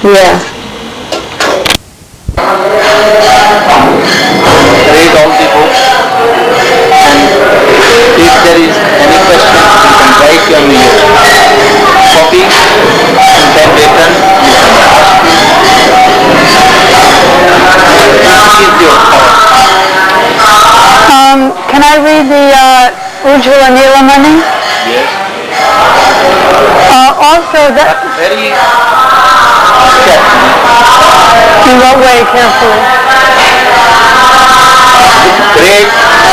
Yeah. Read all the books, and if there is any question, you can write on your copy, and then later you can ask me. What is your thought? Can I read the Ujjvala Nilamani? Yes. Also, that. But very carefully. In what way, carefully? Great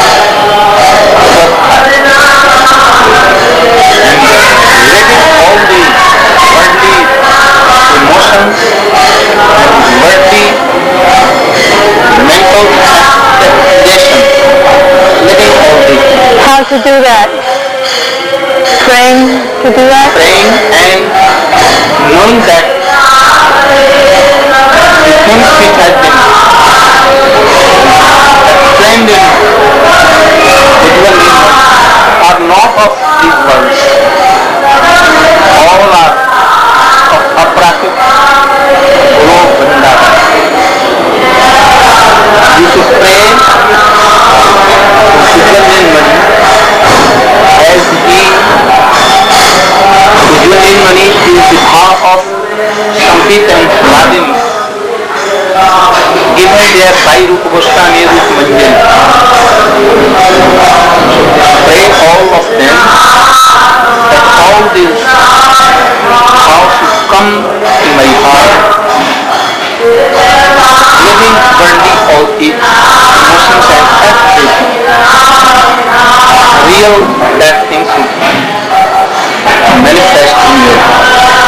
and letting all the worldly emotions and worldly mental expectations, letting all the How to do that? Praying to do that? praying and knowing that the things which has been explained in Ujjvala are not of these worlds. All are of Aprakrit Guru Vrindavan. You should pray to Ujjvala Mani as he Ujjvala Mani is the power of Sampit and Vladimir, given their by Rupa Goswami Rupa Manjari. Pray all of them that all these powers should come in my heart, living worldly all emotions and everything. Real that things should manifest in your heart.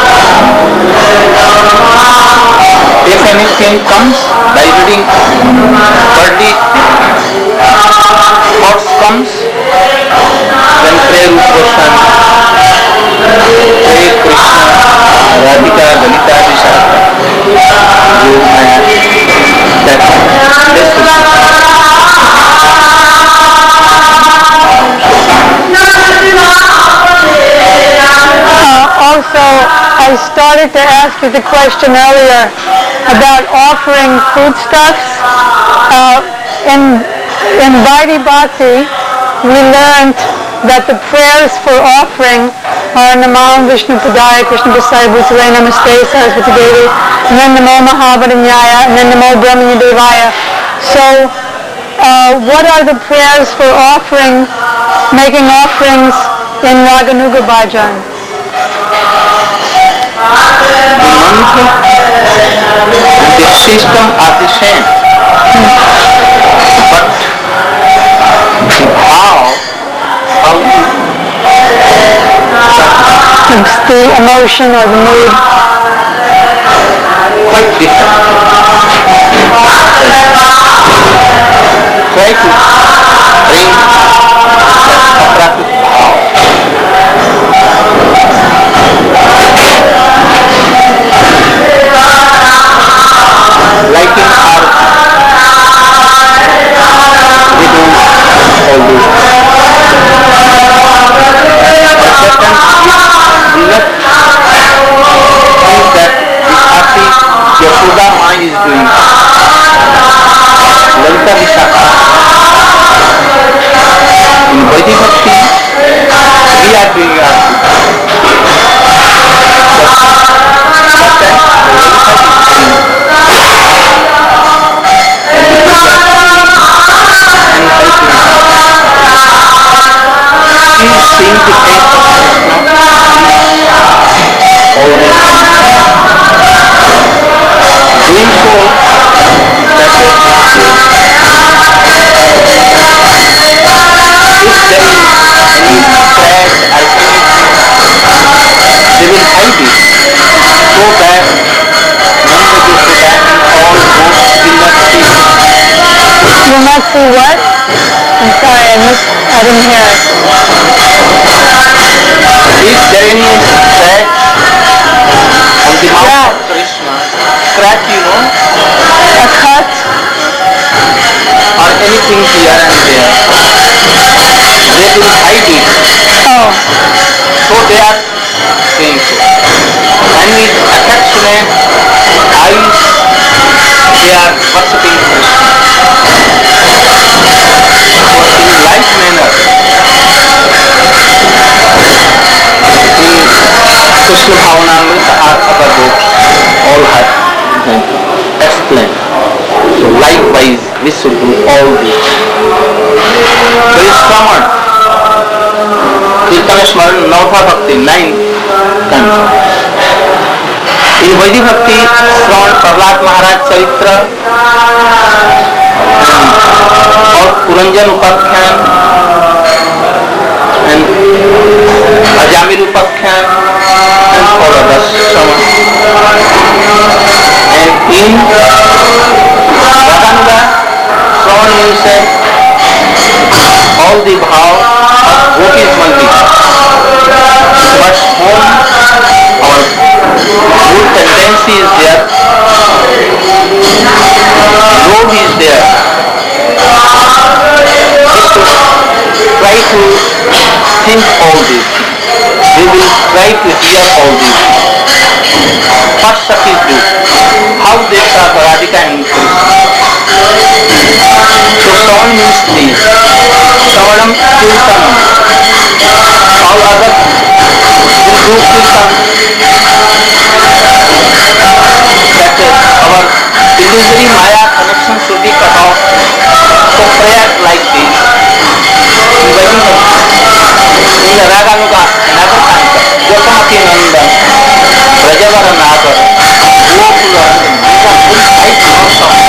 If anything comes by reading worldly thoughts comes, then pray Rupa Goswami, pray Krishna, Radhika, Lalita, Vishaka, Yog Maya, that this will Also, I started to ask you the question earlier about offering foodstuffs. In Vaidhi Bhakti, we learned that the prayers for offering are Namo Vishnu Padaya Krishna Vasaya Bhutale Namaste Saraswati Devi, and then Namo Mahabharanyaya, and then Namo Brahmanya Devaya. So, what are the prayers for offering, making offerings in Raganuga Bhajan? the mantra and the system are the same. But the how It's the emotion or the mood. quite different. Try to bring that Aprakrit bhav. Like in our we do all these. But sometimes we left things that the Aarti Yashoda Ma is doing. Lalita Vishaka. In Vaidhi Bhakti, we are doing Aarti. Sometimes Lalita is doing. He is seeing the face of Krishna always. Doing so that if there is any sad alternative, they will hide it so that none of the Yashoda and all ghosts will not see it. Will not see what? I'm sorry, I didn't hear it. Is there any scratch on the mouth of Krishna? Scratch, you know, A cut? or anything here and there. They will hide it. Oh, So they are doing so. And with affectionate they are worshipping Krishna. So in like manner, Krishna Bhavanamrita or other books all have explained. So likewise we should do all this. There is Sravan, Kirtana Smaran, Navha Bhakti, 9 times. In Vaidhi Bhakti, Sravan, Prahlad Maharaj Charitra और पुरंजन उपाख्यान and Ajamil upaख्यान and all others Sravan. And in Radhanuga, Sravan means all the bhav of gopis only. But whom our good tendency is there, love is there, we should try to think all these things. We will try to hear all these things. First Sakhi group, how they saw Radhika and Krishna. So Sravan means these. Sravanam Kirtanam. All others will do Kirtan. That our illusory Maya connection should be cut off. So prayer like this. In the Raganuga, another canto, Gopamati Nandan, Rajavara Nagar, Gopula, these are full 5 hours of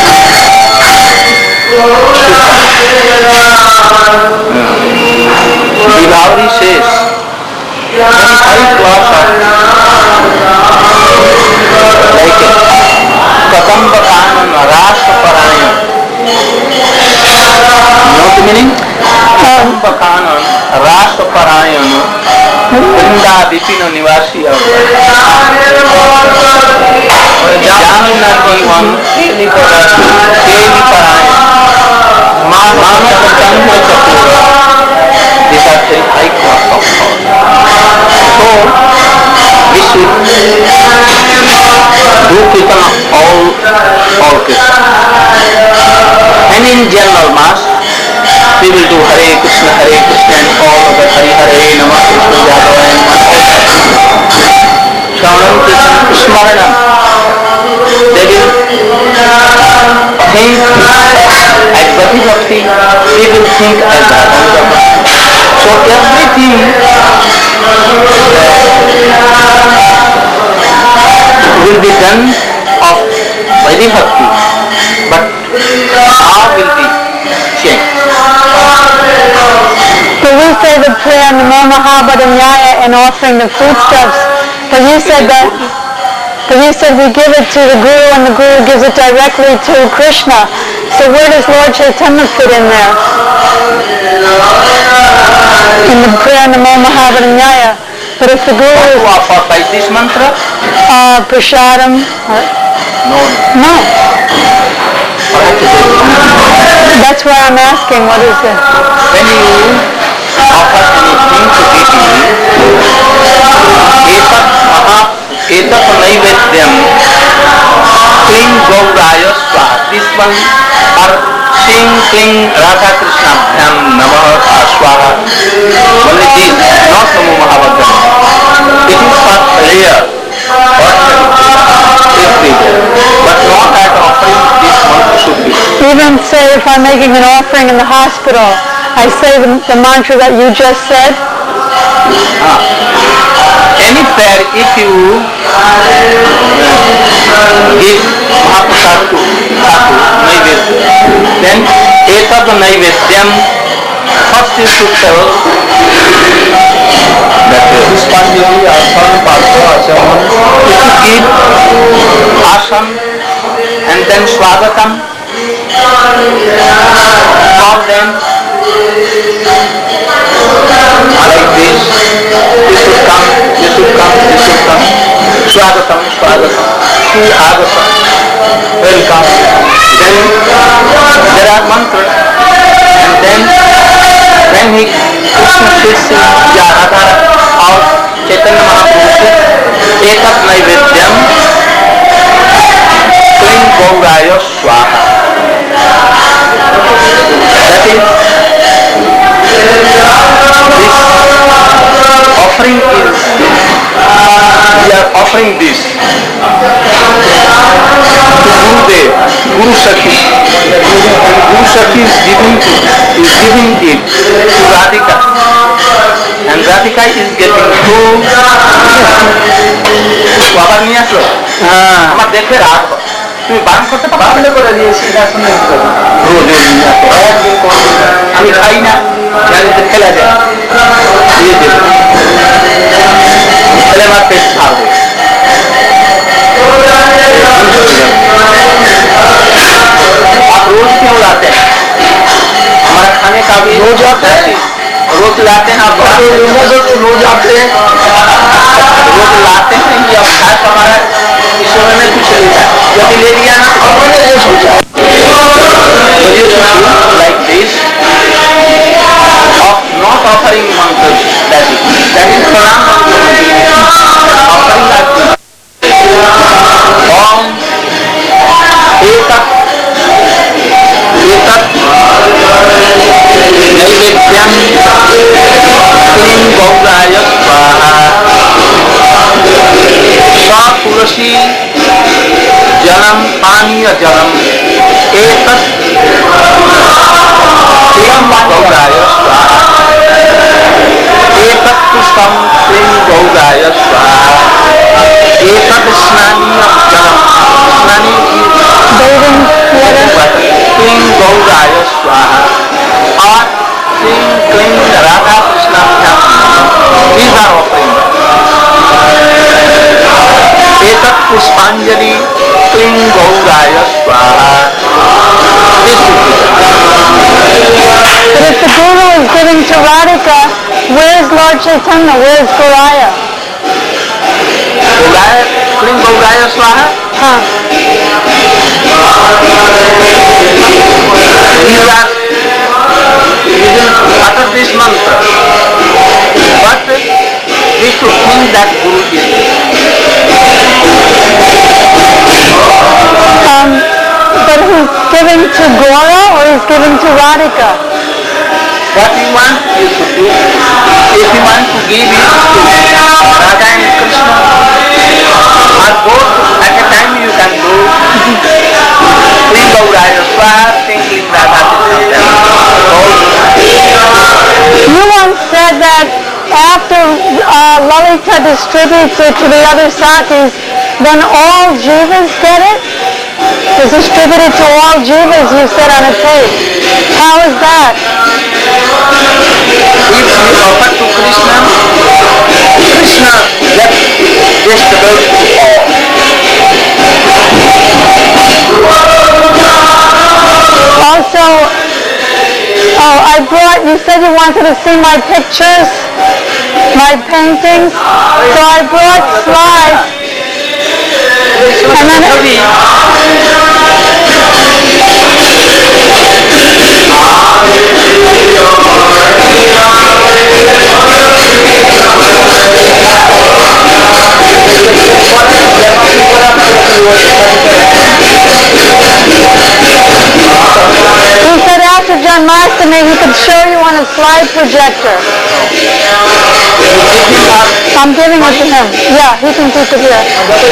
Vilauri says, very 5 class of like Katamba Kanan Rasa Parayan. Know the meaning? Katamba Kanan Rasa Parayan Vrinda Vipino Nivasi of Janaki one Keli Parayan Mama Chandra Chapura. These are very high class of thought. So, we should do Kirtan all Kirtan. And in general mass, we will do Hare Krishna and all other Hare Hare, Namah Krishna Jadava and all. Shravanam Kirtan Smaranam. They will think as Bhakti Bhakti, they will think as Bhakti. So everything will be done of Vaidhi Bhakti, but how will be changed? So we say the prayer Namo Mahabharata Nyaya and offering the foodstuffs, but you said we give it to the Guru and the Guru gives it directly to Krishna. So where does Lord Chaitanya fit in there? In the prayer Namo Mahabharata Nyaya. But if the Guru is... offer by this mantra? Prashadam? No. That's why I'm asking, what is it? When you offer anything to deity, etat naivedyam kling gauraya swaha. This one or sing kling Radha Krishna bhyam namah swaha. Only this, not Namo Mahabharata. It is for prayer, everywhere, but not at offering. This mantra should be. Even say if I'm making an offering in the hospital, I say the mantra that you just said? Any prayer, if you give Mahaprasad to Thakur, Naivedya, then etat naivedyam, first you should tell that Puspanjali, Asam, Patro, Asam, you should give Asam and then Swagatam, call them like this, you should come, Swagatam, Swagatam, welcome. Then there are mantras, and then when he Krishna says Radha or Chaitanya Mahaprabhu etat naivedyam kling gauraya swaha. Sakhi. Guru Sakhi is giving it to Radhika. And Radhika is getting to বাবা নিয়ে আসলো আমার দেখে রাগ তুমি বান করতে পারলে করে দিয়েছি আমি খাই না খেলা যায় দিয়ে দেবে তাহলে আমার পেট থাকবে आप रोज क्यों लाते हैं हमारा खाने का भी रोज आता है रोज लाते हैं आप रोज आते हैं रोज लाते हैं कि अभ्यास हमारा ईश्वर में कुछ लेता है यदि ले लिया ना तो मैंने सोचा like this of not offering mantras that is pranam offering that om etat नैवेद्यम क्लीं गौराय स्वाहा तुलसी जलम पानीय जलम एतत् क्लीं गौराय स्वाहा एतत् पुष्पम क्लीं गौराय स्वाहा एतत् स्नानीय जलम स्नानी क्लीं गौराय स्वाहा और क्लीं Radha Krishna these are offering etat pushpanjali क्लीं गौराय स्वाहा But if the Guru is giving to Radhika, where is Lord Chaitanya? Where is Gauraya? क्लीं गौराय स्वाहा these are we will utter this mantra, but we should think that Guru is but he's giving to Gaura or he's giving to Radhika? What you want you should do. If you want to give it to Radha and Krishna, or both at a time you can do. Sing Gauraya Swaha, sing Radha Krishna. You once said that after Lalita distributes it to the other sakis, then all jivas get it? It's distributed to all jivas, you said on a tape. How is that? If you offer to Krishna, Krishna gets distributed to all. Also, I brought, you said you wanted to see my pictures, my paintings, so I brought slides, and then he said after Janmashtami he could show you on a slide projector. I'm giving it to him. Yeah, he can keep it here.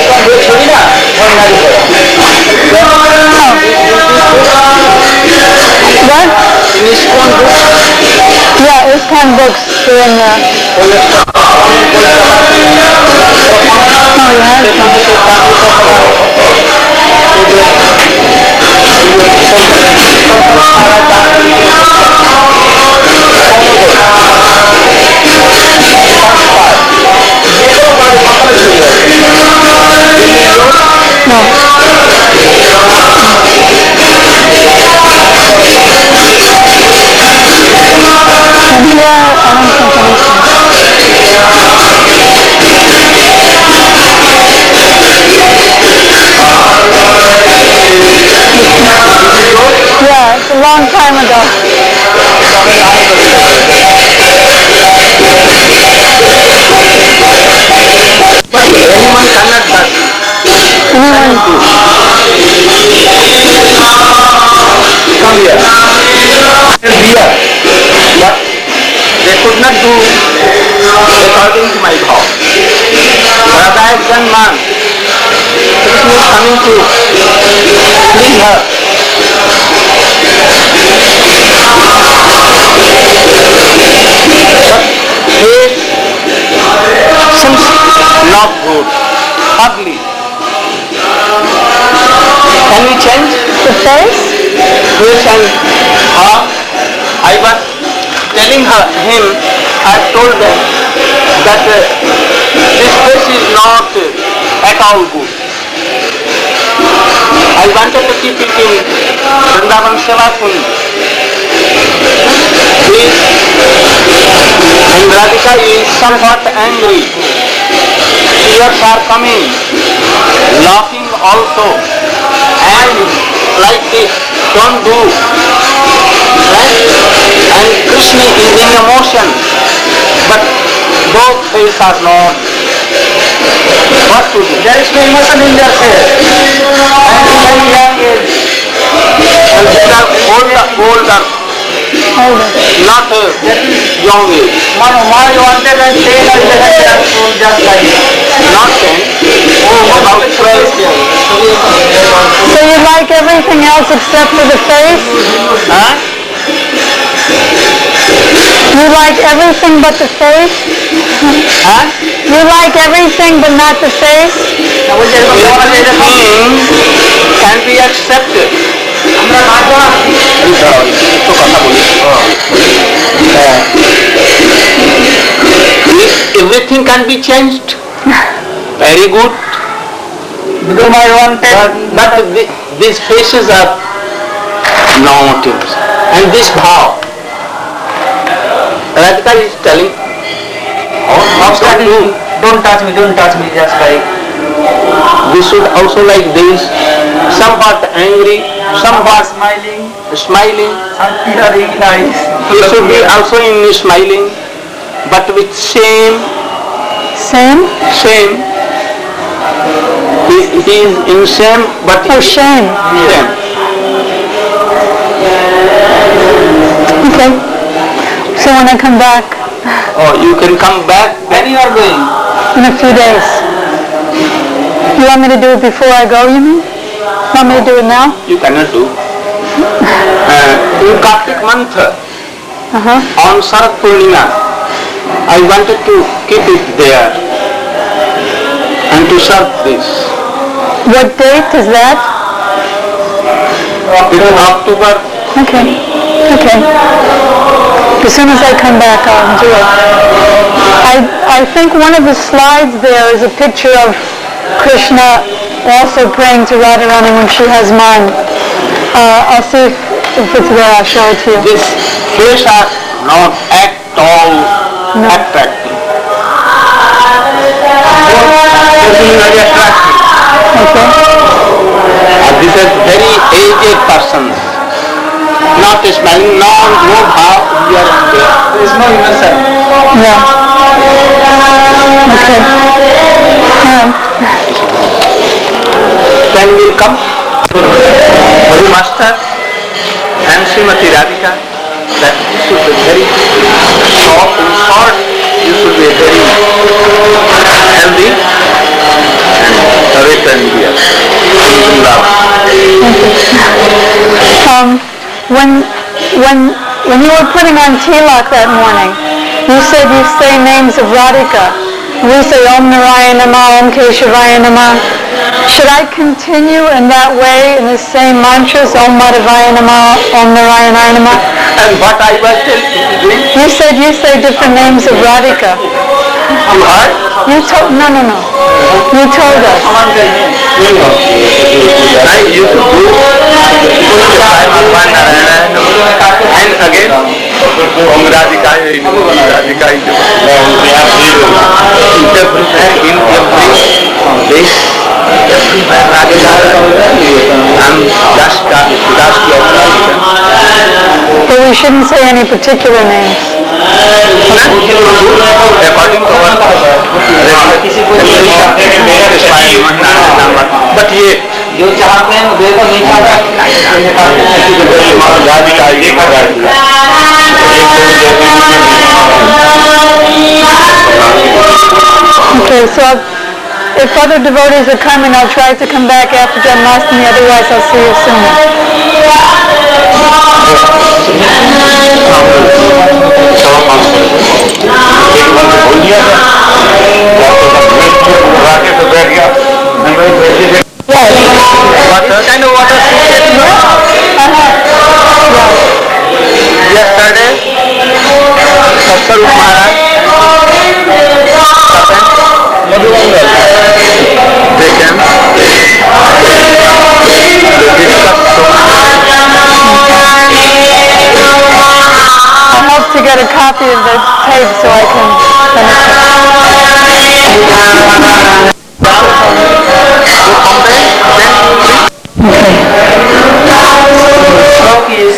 What? Yeah, ISKCON books are in there. Oh, Yeah, it's a long time ago. But anyone cannot touch. Anyone? Come here. But they could not do according to my vow. Radha is one man. Krishna is coming to clean her. actions not good, ugly. Can we change The face? face and her? I was telling him, I told them that this face is not at all good. I wanted to keep it in Vrindavan Seva Kund. And Radhika is somewhat angry. Tears are coming, laughing also, and like this, don't do. And Krishna is in emotion, but both faces are not. What to do? There is no emotion in their face. And very young age. And they are older. Not young age. Why you wanted and say that they are just like not 10. About 12 years. So you like everything else except for the face? Huh? You like everything but the face? Huh? You like everything but not the face? Everything can be accepted. Everything can be changed. Very good. But these faces are motives. And this bhav. Radhika is telling, don't touch me, just like. We should also like this, somewhat angry, somewhat smiling. He should be also in smiling, but with shame. Same? Shame. He is in shame, but Oh, shame. Shame. Okay. So when I come back Oh, you can come back. When you are going? in a few days. You want me to do it before I go, you mean? Want me to do it now? You cannot do. In Kartik month, on Sharat Purnima, I wanted to keep it there and to serve this. What date is that? In October. Okay. As soon as I come back, I'll do it. I think one of the slides there is a picture of Krishna also praying to Radharani when she has mine. I'll see if it's there. I'll show it to you. These face are not at all attractive. Very attractive. Okay. These are very aged persons. Not smiling, no bhav here and there. There is no innocent. Yeah. Okay. Then will come Hari Master and Srimati Radhika. That should be very short. In short, you should be very healthy and return here. When you were putting on tilak that morning, you said you say names of Radhika. We say Om Narayana Nama, Om Keshavaya Nama. Should I continue in that way, in the same mantras, Om Madhavaya Nama, Om Narayana Nama? And what I was doing? You said you say different names of Radhika. You heard? You told, no. You told us. I used to do and again Om Radhikaya in every place, everywhere Radhika. I'm Daski of Radhika. But we shouldn't say any particular names. According to our but yet जो चाहते हैं वे तो नहीं Okay, so If other devotees are coming, I'll try to come back after Janmashtami, otherwise I'll see you soon. What kind of water? Yesterday, Satsarup Maharaj, Madhuvangal, they came, they discussed so I hope to get a copy of the tape so I can finish it. श्लोक is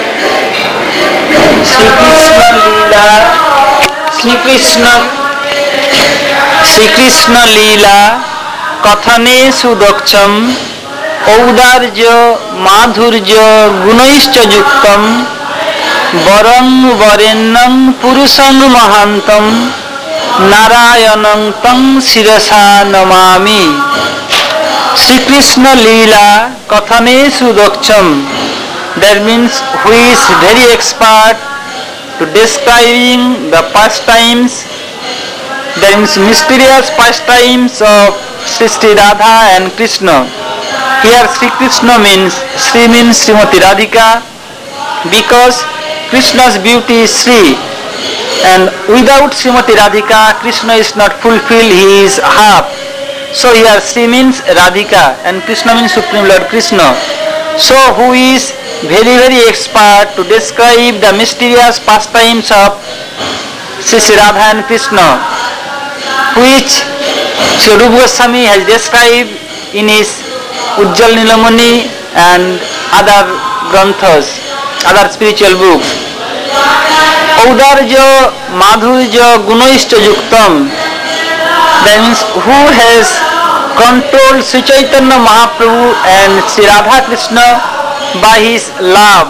Shri Krishna Leela Kathane Sudaksham Audarja Madhurja Gunaishcha Yuktam Varang Varennam Purusam Mahantam Narayanam Tam Sirasa Namami. Shri Krishna Leela Kathane Sudaksham. That means who is very expert to describing the pastimes, that means mysterious pastimes of Sri Radha and Krishna. Here Sri Krishna means, Sri means Srimati Radhika, because Krishna's beauty is Sri, and without Srimati Radhika, Krishna is not fulfilled, he is half. So here Sri means Radhika and Krishna means Supreme Lord Krishna. So who is very expert to describe the mysterious pastimes of Sri Radha and Krishna, which Sri Rupa Goswami has described in his Ujjal Nilamani and other granthas, other spiritual books. Audarja Madhurja Gunaishcha Yuktam. That means who has controlled Sri Chaitanya Mahaprabhu and Sri Radha Krishna by his love.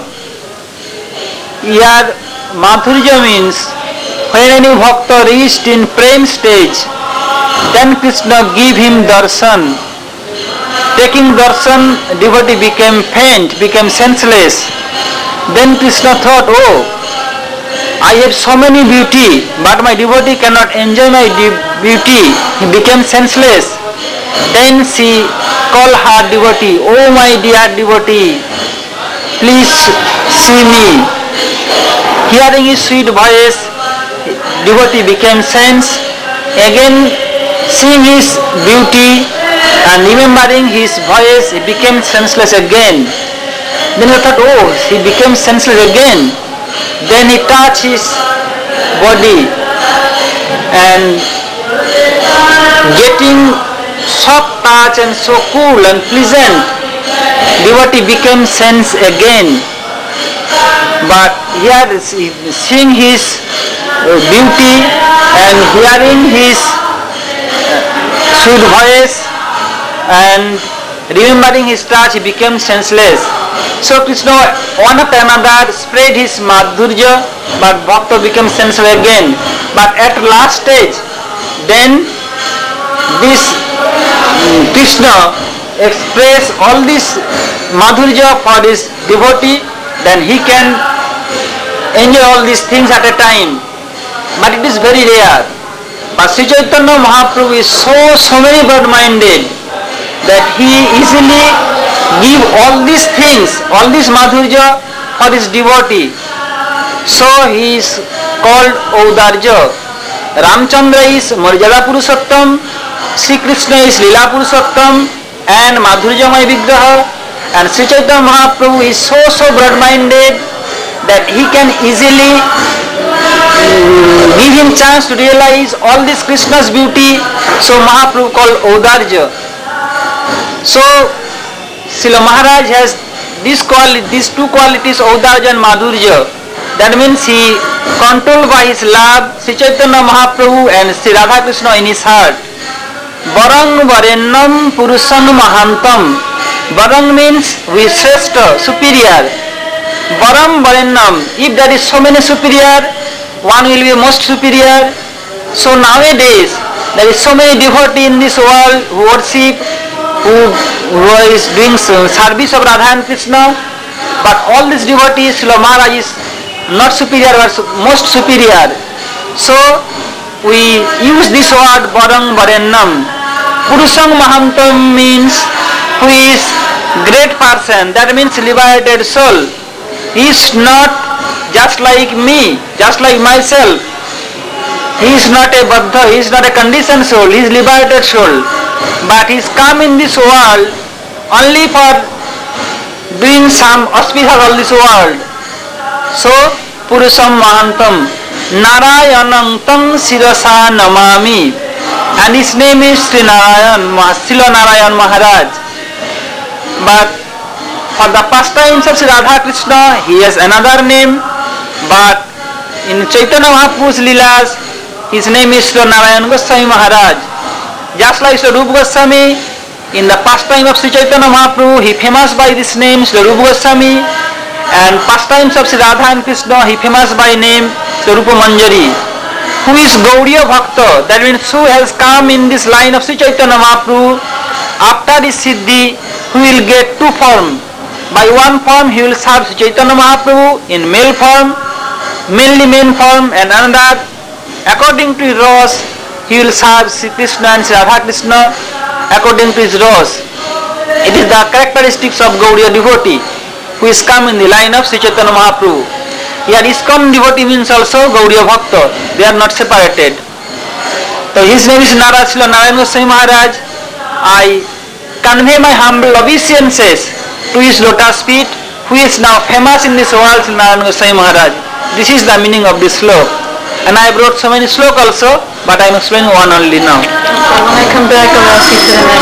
Here Madhurja means when any bhakta reached in prem stage, then Krishna give him darshan. Taking darshan, devotee became faint, became senseless. Then Krishna thought, oh, I have so many beauty, but my devotee cannot enjoy my beauty. He became senseless. Then she called her devotee, oh my dear devotee, please see me. Hearing his sweet voice, devotee became sense. Again seeing his beauty and remembering his voice, he became senseless again. Then he thought, oh, he became senseless again. Then he touched his body and getting soft touch and so cool and pleasant, devotee became sense again. But here seeing his beauty and hearing his sweet voice and remembering his touch, he became senseless. So Krishna one after another spread his madhurya, but bhakta became senseless again. But at last stage, then this Krishna express all this madhurya for his devotee, then he can enjoy all these things at a time. But it is very rare. But Sri Chaitanya Mahaprabhu is so very broad-minded that he easily give all these things, all this madhurya for his devotee. So he is called Audarja. Ramchandra is Marjada Purushottam, Sri Krishna is Leela Purushottam and Madhurjamay Vigraha, and Sri Chaitanya Mahaprabhu is so broad-minded that he can easily give him chance to realize all this Krishna's beauty. So Mahaprabhu called Audarja. So Srila Maharaj has these two qualities, Audarja and Madhurja. That means he controlled by his love Sri Chaitanya Mahaprabhu and Sri Radha Krishna in his heart. Varang Varennam Purusam Mahantam. Varang means we Shrestha, superior. Varam Varennam, if there is so many superior, one will be most superior. So nowadays There is so many devotees in this world who worship, who is doing service of Radha and Krishna, but all these devotees, Srila Maharaj is not superior but most superior. So we use this word Varang Varennam. Purusham Mahantam means who is great person, that means liberated soul. He is not just like me, just like myself. He is not a Baddha, he is not a conditioned soul, he is liberated soul. But he is come in this world only for doing some auspicious of this world. So, Purusham Mahantam, Narayanam Tam Sirasa Namami. And his name is Sri Narayan, Srila Narayan Maharaj. But for the pastimes of Sri Radha Krishna, he has another name. But in Chaitanya Mahaprabhu's Leelas, his name is Sri Narayan Goswami Maharaj. Just like Sri Rupa Goswami, in the pastime of Sri Chaitanya Mahaprabhu, he famous by this name Sri Rupa Goswami, and pastimes of Sri Radha and Krishna, he famous by name Sri Rupa Manjari. Who is Gauriya Bhakta? That means who has come in this line of Sri Chaitanya Mahaprabhu. After this Siddhi, who will get two forms. By one form, he will serve Sri Chaitanya Mahaprabhu in male form, mainly main form, and another, according to his rose, he will serve Sri Krishna and Sri Radha Krishna according to his rose. It is the characteristics of Gauriya devotee who is come in the line of Sri Chaitanya Mahaprabhu. Here ISKCON devotee means also Gauriya Bhakta. They are not separated. So his name is Narayan Goswami Maharaj. I convey my humble obeisances to his lotus feet, who is now famous in this world, Narayan Goswami Maharaj. This is the meaning of this sloka. And I have wrote so many sloka also, but I am explaining one only now. Okay, when I come back, I'll ask you to the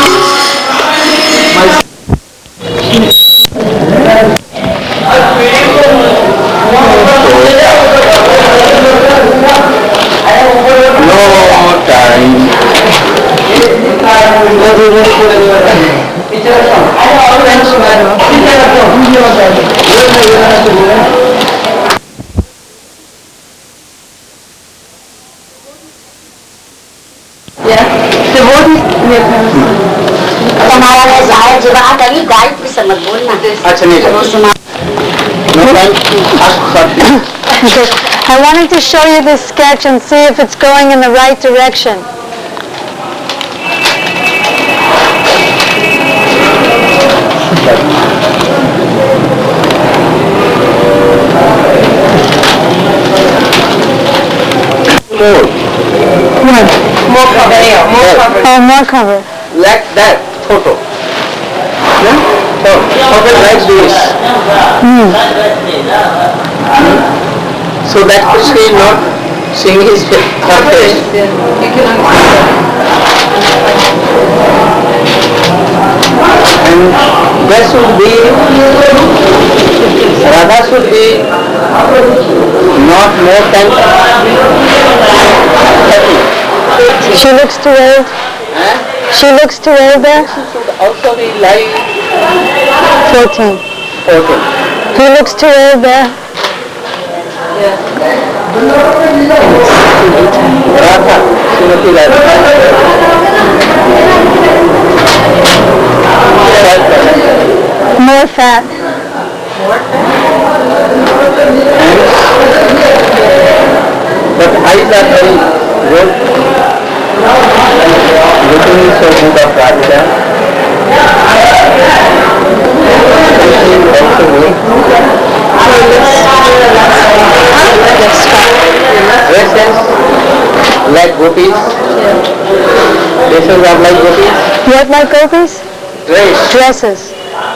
next. No time. हमारा जाहिर जवाब अभी गायत्री से मत बोलना। अच्छा नहीं Okay. I wanted to show you this sketch and see if it's going in the right direction. What? More cover. Oh, more cover. like that photo. So photo like this. So that Krishna is not seeing his face. And there should be, Radha should be not more than 30. She looks too old. She looks too old there. She should also be like 14. 14. He looks too old there. Radha, Srimati Radha. More fat. But eyes are very good. Looking is so good of Radha. Also good. Dresses like gopis. Dresses are like gopis. What like gopis? Dress. Dresses.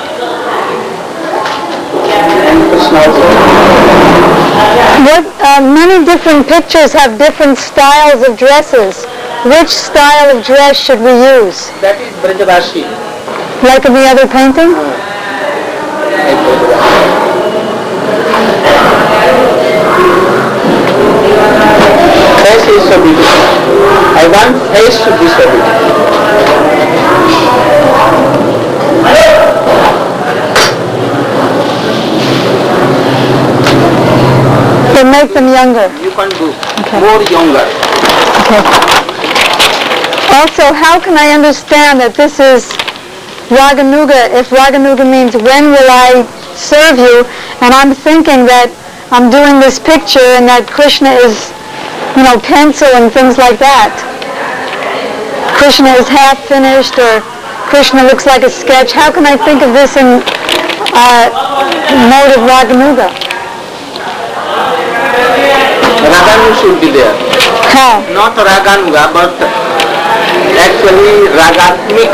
And Krishna also. What, many different pictures have different styles of dresses. Which style of dress should we use? That is Brajavashi. Like in the other painting? Face is so beautiful. I want face to be so beautiful. They make them younger. You can do more younger. Okay. Also, how can I understand that this is Raganuga, if Raganuga means when will I serve you, and I'm thinking that I'm doing this picture and that Krishna is, pencil and things like that. Krishna is half finished or Krishna looks like a sketch. How can I think of this in mode of Raganuga? Raganu should be there. How? Not Raganuga, but actually Ragatmik.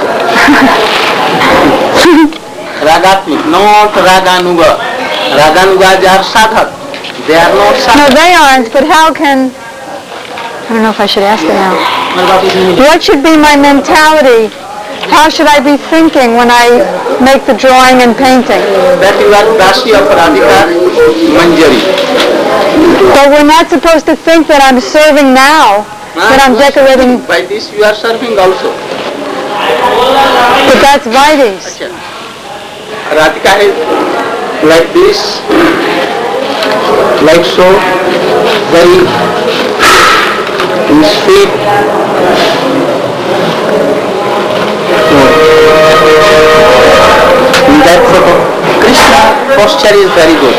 Ragatmik, not Raganuga. Raganugas are sadhak. They are not No, sadhak. they aren't, but how can... I don't know if I should ask it now. What should be my mentality? How should I be thinking when I make the drawing and painting? That you are Dashi of Radhika Manjari. But we're not supposed to think that I'm serving now, that I'm decorating, By this you are serving also. but that's Vaidis. Radhika is like this, like so, very sweet. That photo, Krishna posture is very good.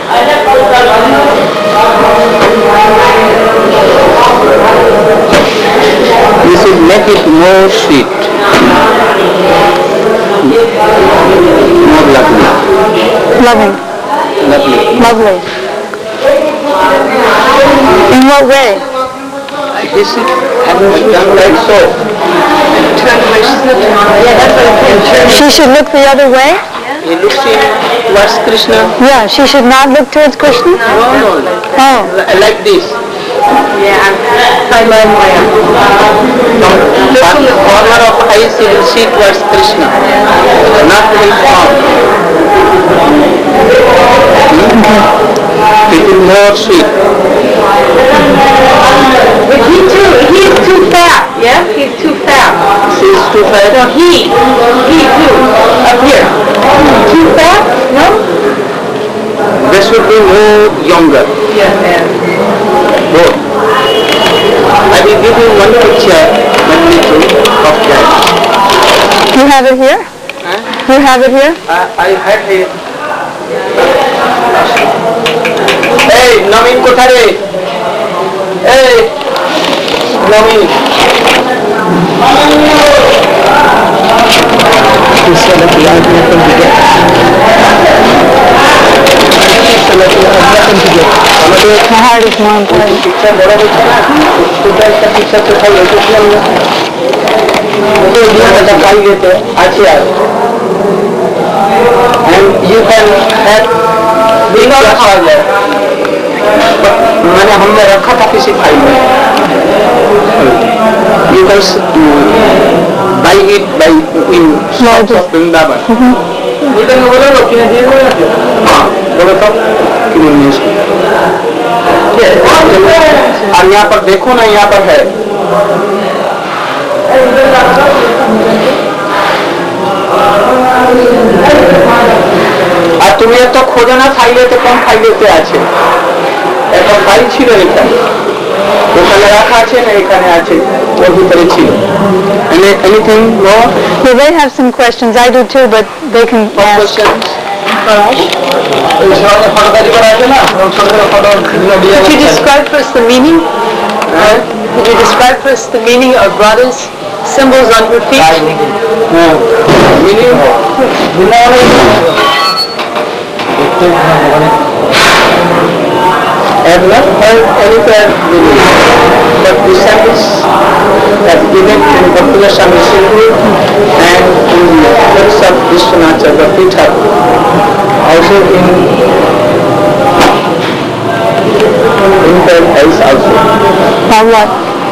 You should make it more sweet, more lovely. Loving. Lovely. In what way? This is done like so. She should look the other way? He looks in towards Krishna. Yeah, she should not look towards Krishna? No. Oh. Like this. Corner of eyes he will see towards Krishna, not his palm. It is more sweet. But he's too fat, yeah? He's too fat. She is too fat. No, he too, up here. Too fat? No? They should be more younger. Yeah, man. Both. I will give you one picture of that. You have it here? You have it here? I had it. Hey, Naveen Kothare. Hey, Naveen. My heart is more important. Picture বড় হচ্ছে না, ছোট একটা picture কোথায় এসেছিলাম না? ওকে একটা বাইরেতে আছে আর। And you can have big charger. मैंने हमने रखा था किसी फाइल में. You can buy it by in shops of Vrindavan. बोलो लो किने दिए बोलो तो. हाँ बोलो तो किने नहीं इसको. और यहाँ पर देखो ना यहाँ पर है. আর তুমি এত খোঁজো না ফাইলেতে কোন ফাইলেতে আছে. একটা ফাইল ছিল এখানে. ওখানে রাখা আছে না এখানে আছে. ওর ভিতরে ছিল. Anything more? Well, they have some questions. I do too, but they can More ask. questions? Could Could you describe for us the meaning? Could you describe for us the meaning of Radha's symbols on her feet? Meaning? I have not heard anywhere meaning, but the samples have given in Bhaktivinoda Swami Sindhu and in the works of Vishwanath Chakravarti, also in else also. About what?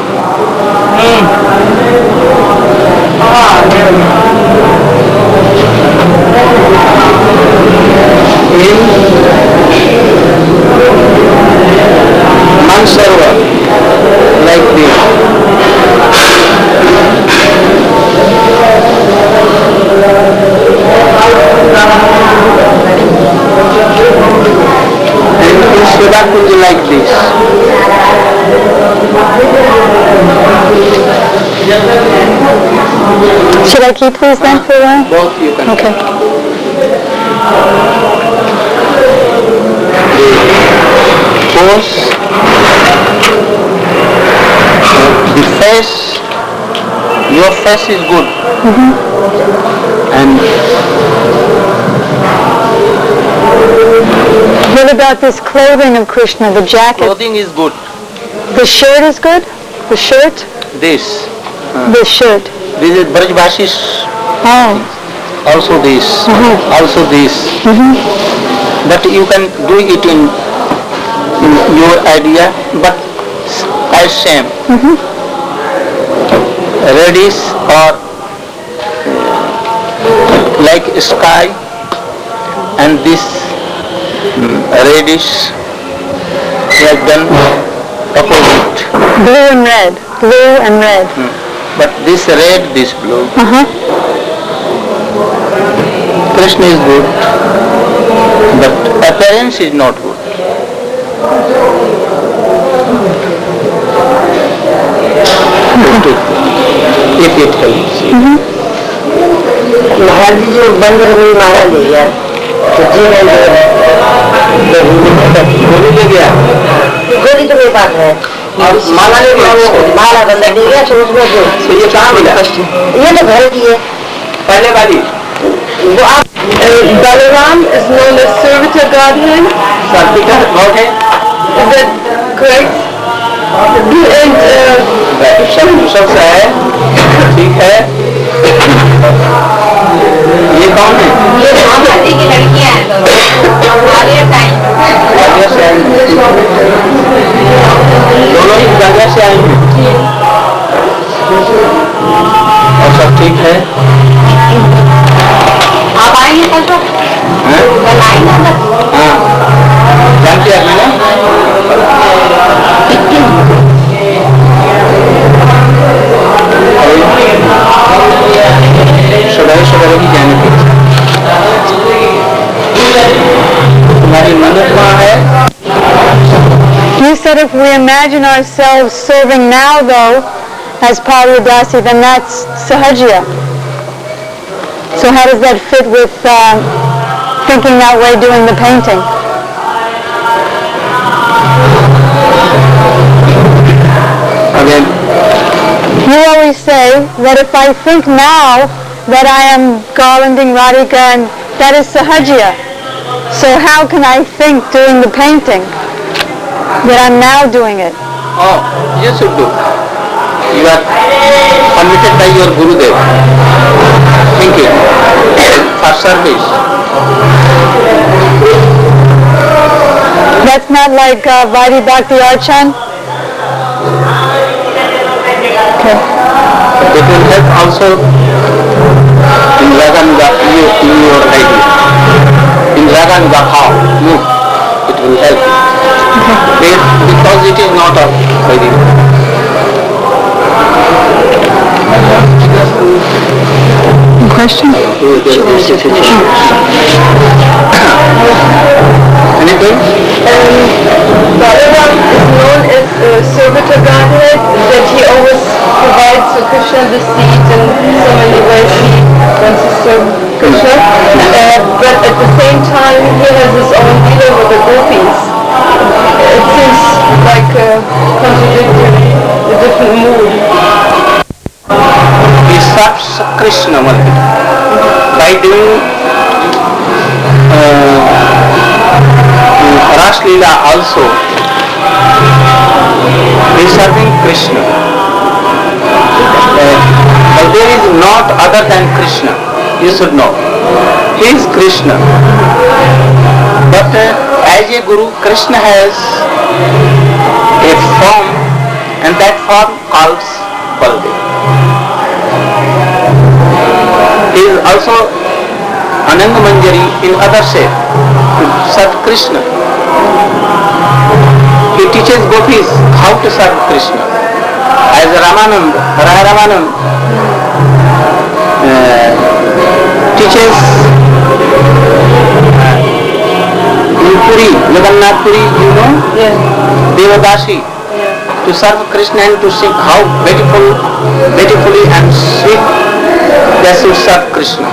In Mansarovar, like this. And in Srivakundi like this. Should I keep these then for a while? Both you can. Okay. Pose. The face, your face is good. And What about this clothing of Krishna, the jacket? clothing is good. The shirt is good? The shirt? This. This shirt. This is Brajbhashi's. Oh. Also this. Also this. But you can do it in your idea, but as same. Reddish or like sky, and this reddish, he has done opposite. Blue and red. Blue and red. But this red, this blue. Krishna is good, but appearance is not good. If it helps. महाराज जी जो बंद रही महाराज जी यार तो जी गोली ले गया गोली तो मेरे पास है और माला ले गया माला बंद दे गया तो उसमें जो तो ये कहाँ मिला ये तो घर की है पहले वाली वो आप Balaram is known as Servitor Godhead. Certificate बहुत है Is that correct? And सब से है ठीक है ये कौन है ये महाराज की लड़कियां हैं गंगा से आई दोनों ही गंगा से आई हैं और सब ठीक है आप आएंगे कल तो हैं? कल आएंगे ना हाँ जानते हैं ना सवेरे सवेरे ही जाने की तुम्हारी मन्नत वहाँ है You said if we imagine ourselves serving now, though, as Pariyadasi, then that's Sahajya. So how does that fit with thinking that way, doing the painting? again You always say that if I think now that I am garlanding Radhika, and that is Sahajya. So how can I think doing the painting that I'm now doing it? oh you should do you are permitted by your Gurudev thinking for service That's not like Vaidhi Bhakti Archan? Okay. it will help also in Raganuga in your idea in Raganuga how you it will help you because it is not a Vedic Question? anything Balaram is known as Servitor Godhead, that he always provides to Krishna the seeds and so many ways he wants to serve Krishna. But at the same time, he has his own dealer with the gopis. It seems like contradictory, a different mood. he serves Krishna only by doing Ras Leela also he is serving Krishna but there is not other than Krishna you should know he is Krishna but as a Guru Krishna has a form and that form calls Baldev. He is also Ananga Manjari in other shape to serve Krishna. He teaches gopis how to serve Krishna. As Ramanand, Radha Ramanand teaches in Puri, Jagannath Puri, you know, Yeah. Devadasi. to serve Krishna and to see how beautifully and sweet they should serve Krishna.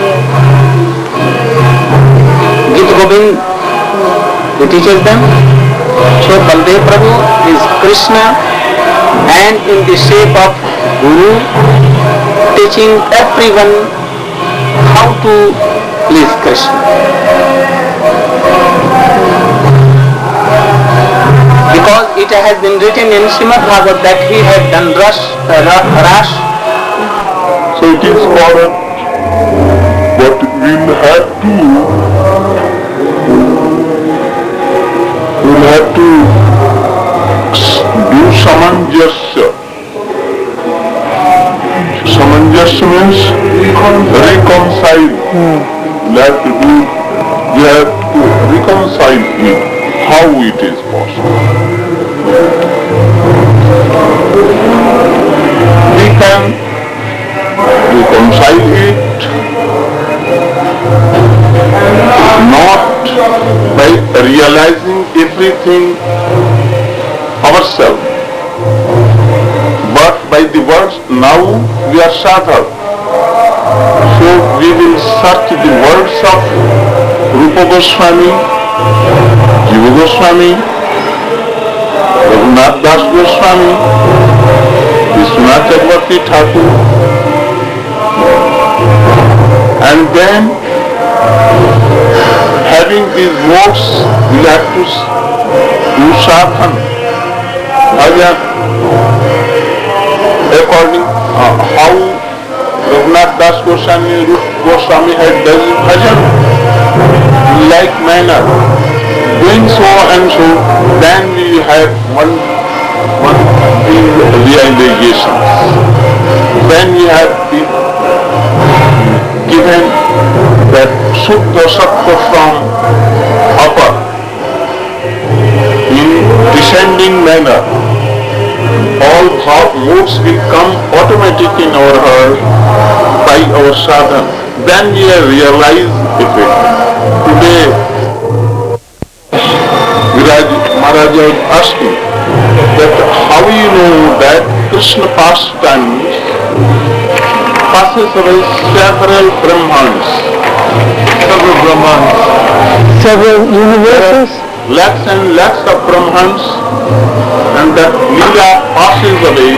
Gita Govind, he teaches them. So Baldev Prabhu is Krishna and in the shape of Guru, teaching everyone how to please Krishna. Because it has been written in Srimad Bhagavad that he had done Ras. So it is correct, but we'll have to do samanjasya. Samanjasya means reconcile. We have to reconcile it. How it is possible? We can reconcile it not by realizing everything ourselves, but by the words. Now we are sadhak, so we will search the words of Rupa Goswami, Jiva Goswami, Raghunath Das Goswami, Vishwanath Chakravarti Thakur, and then having these notes we will have to do sadhana according how Raghunath Das Goswami had done bhajan, like manner, doing so and so, then we have one realization. Then we have been given that Suddha Sattva from upper in descending manner. All thought moods will come automatic in our heart by our sadhana. Then we realize it. Today, Viraj Maharaj was asking that how you know that Krishna pastimes passes away several Brahmans. Several universes? Lakhs and lakhs of Brahmans, and that Leela passes away.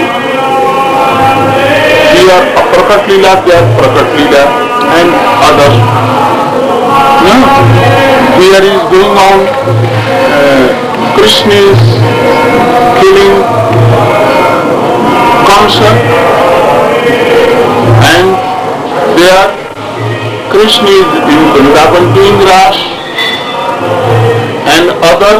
Here Prakat Leela, there Prakat Leela, and others. No? Here is going on, Krishna is killing Kamsa, and there Krishna is in Vrindavan doing Ras, and other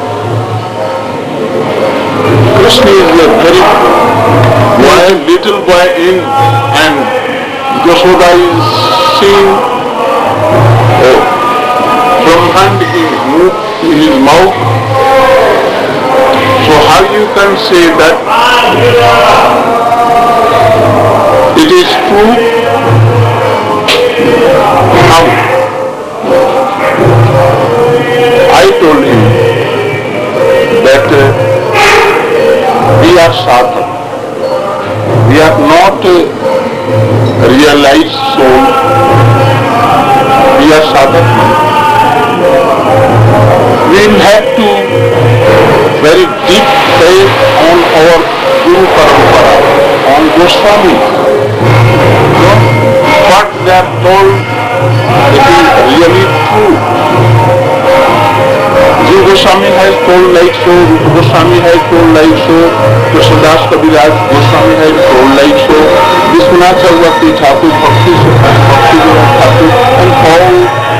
Krishna is a very little boy in, and Yashoda is seeing Brahman in his mouth. So how you can say that it is true? How? I told him that we are sadhak. We are not realized soul. We are sadhak. We will have to very deep faith on our Guru Parampara, on Goswami. What they have told, it is really true. Jiva Goswami has told like so, Rupa Goswami has told like so, Krishnadas Kaviraj Goswami has told like so, Vishwanath Chakravarti Thakur, Bhakti Thakur, and all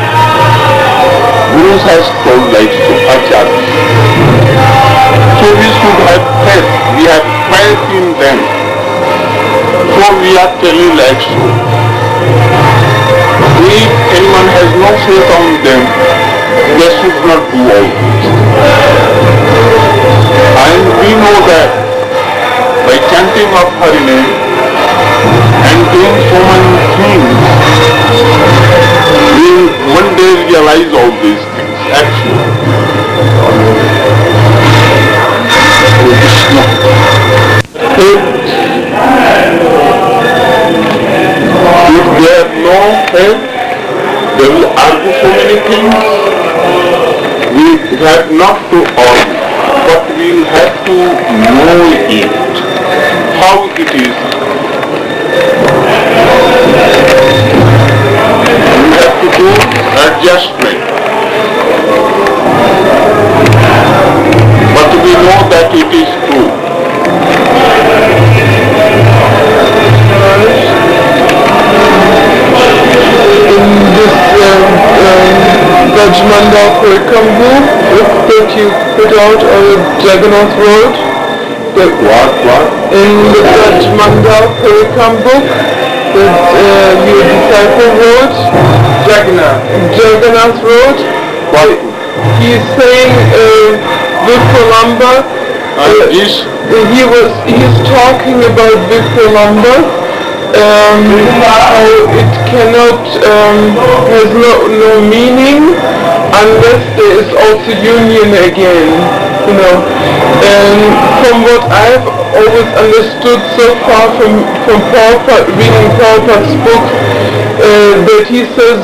Gurus has told like so, Acharya. So we should have faith, we have faith in them. So we are telling like so. If anyone has no faith on them, they should not do all this. And we know that by chanting of Hari name and doing so many things, we will one day realize all these things actually. Krishna. so many things, we have not to argue, but we will have to know it, how it is. We have to do adjustment. But we know that it is true. In this Rajmanda Parikram book that you put out on Jagannath Road, What? in the Rajmanda Parikram book that your disciple wrote, Jagannath Road, he is saying Vipralamba, he is talking about Vipralamba, how it cannot, has no meaning unless there is also union again, you know. And from what I've always understood so far from Prabhupada, reading Prabhupada's book, that he says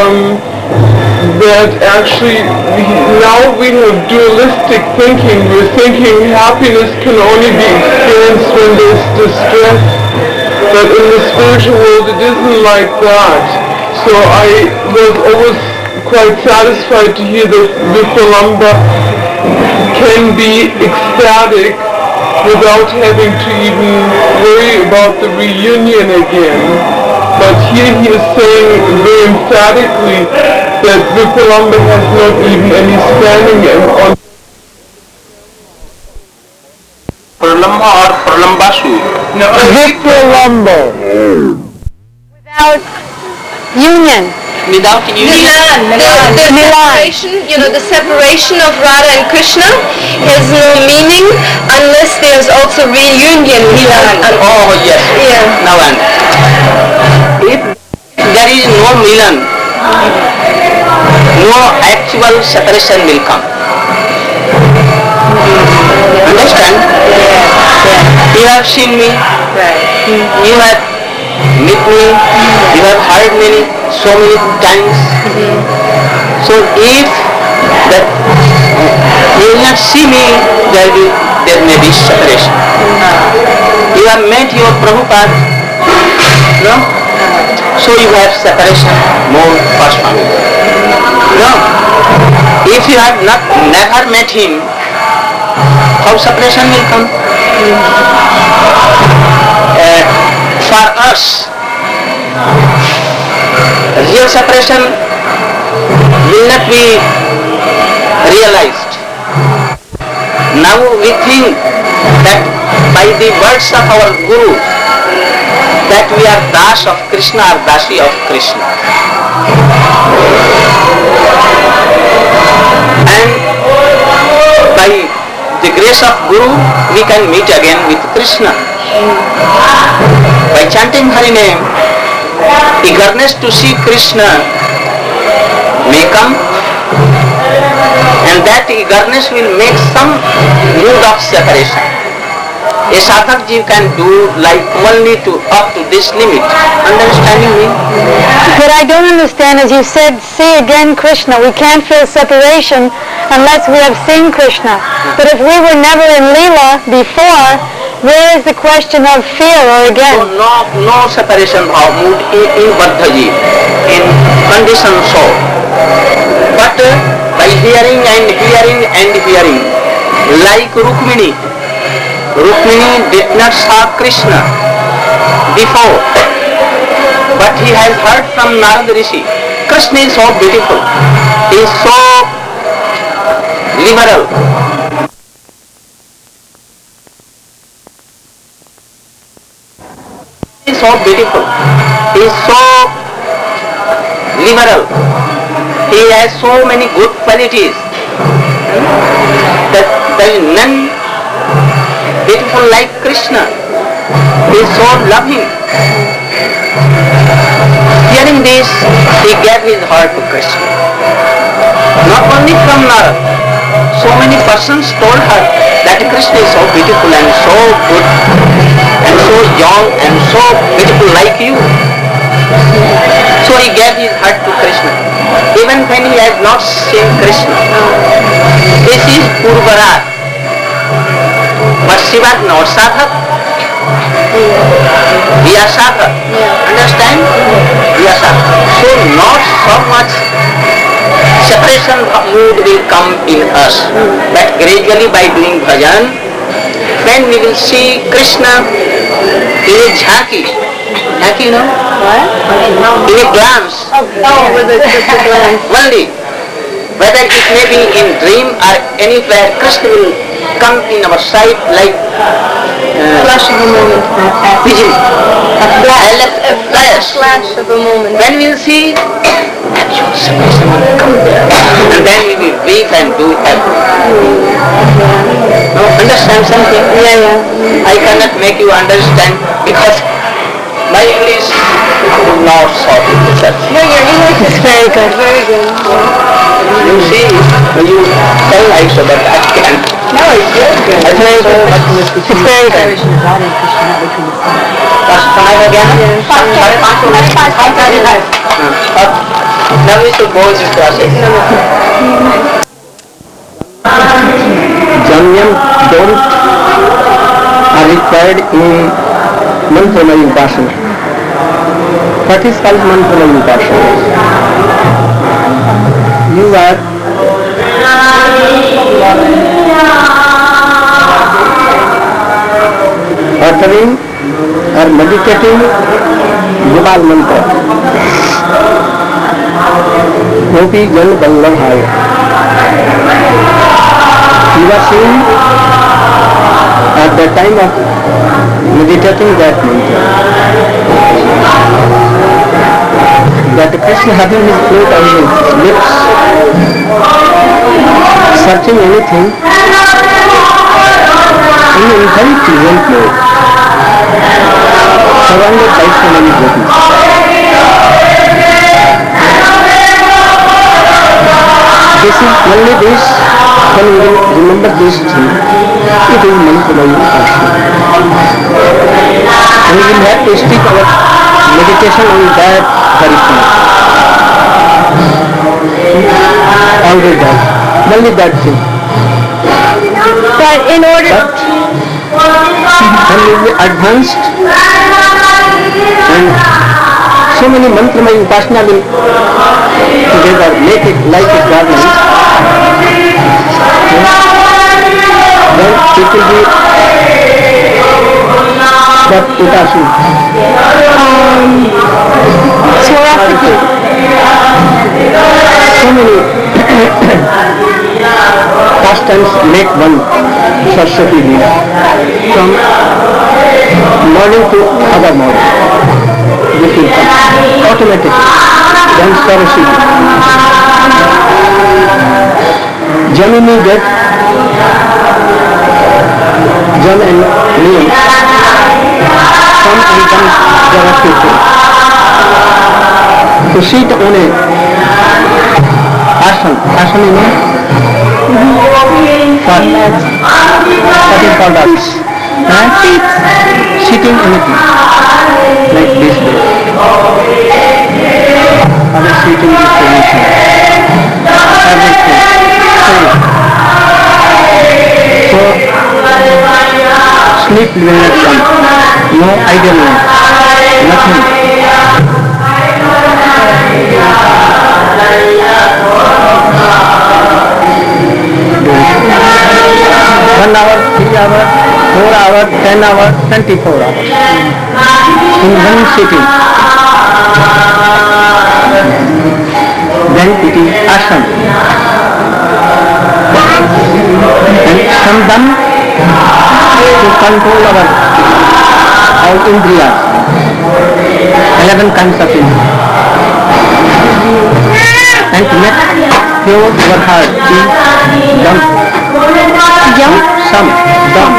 that actually now we have dualistic thinking. We're thinking happiness can only be experienced when there's distress. But in the spiritual world it isn't like that. So I was always quite satisfied to hear that Vipralamba can be ecstatic without having to even worry about the reunion again. But here he is saying very emphatically that Vipralamba has not even any standing on Pralamba or Pralambasu? Vipralamba. Without union. Without union. Milan. The separation, the separation of Radha and Krishna has no meaning unless there's also reunion. Oh yes. Yeah. Now and if there is no Milan, no actual separation will come. Understand? You have seen me, you have met me, you have heard me so many times. So if that you will not see me, there may be separation. You have met your Prabhupada, no? So you have separation more first one. No. If you have never met him, how separation will come? For us, real separation will not be realized. Now we think that by the words of our Guru, that we are Das of Krishna or Dasi of Krishna. And by the grace of Guru, we can meet again with Krishna. By chanting Hari name, eagerness to see Krishna may come, and that eagerness will make some mood of separation. A sadhak jiv can do like only up to this limit. Understanding me? What I don't understand is you said, see again Krishna. We can't feel separation unless we have seen Krishna. But if we were never in Leela before, where is the question of fear or again? So no separation of mood in Baddha jiv, in conditioned soul. But by hearing and hearing and hearing, like Rukmini did not saw Krishna before, but he has heard from Narada Rishi. Krishna is so beautiful, he is so liberal. He is so beautiful, he is so liberal, he has so many good qualities that there is none beautiful like Krishna. He is so loving. Hearing this, he gave his heart to Krishna. Not only from Narada, so many persons told her that Krishna is so beautiful and so good and so young and so beautiful like you. So he gave his heart to Krishna, even when he has not seen Krishna. This is Purvarat. But Shiva is not sadhak. We are sadhak. Understand? We are sadhak. So not so much separation mood will come in us. But gradually by doing bhajan, when we will see Krishna in a jhaki, you know? What? In a glance. with a glance. Only. Whether it may be in dream or anywhere, Krishna will come in our sight like Flash of a moment. vision. A flash. Flash of a moment. When we will see, actual separation will come there. And then we will weep and do everything. No, understand something? Yeah. I cannot make you understand because my English is not so good. No, your English is very good. Very good. You see, you tell like so, but I can't. No, it's very good. I very good. It's very good. समय हो गया ना? 5:30. Now we should go this process. Jamyam don't are required in Mantramaya Upasana. What is called Mantramaya Upasana? You are uttering or meditating Gopal mantra. Gopi Jan Vallabhaya. You are seeing at the time of meditating that mantra that Krishna having his flute on his lips, searching anything in a very pleasant mood, surrounded by so many gopis. This is only this, when we will remember this thing, it is Mantramaya Upasana. We will have to stick our meditation on that very thing. Only that. Only that thing. But in order When we will be advanced and so many Mantramaya Upasana will together make it like a garment, then it will be that Upasana. Swarasati. So many pastimes make one Saraswati Leela from morning to other morning. This will come automatically. Then Saraswati. Jamini get Jam and Niyam come and come Saraswati to sit on a asana, you know? What is called that? Sitting anything like this way. Other sitting this position. Everything. So sleep will not come. No idleness. Nothing. 1 hour, 3 hours, 4 hours, 10 hours, 24 hours in one sitting. Then it is asana. And sandam to control our indriyas, 11 kinds of indriyas. And to make pure your heart is dumb. Some, dumb.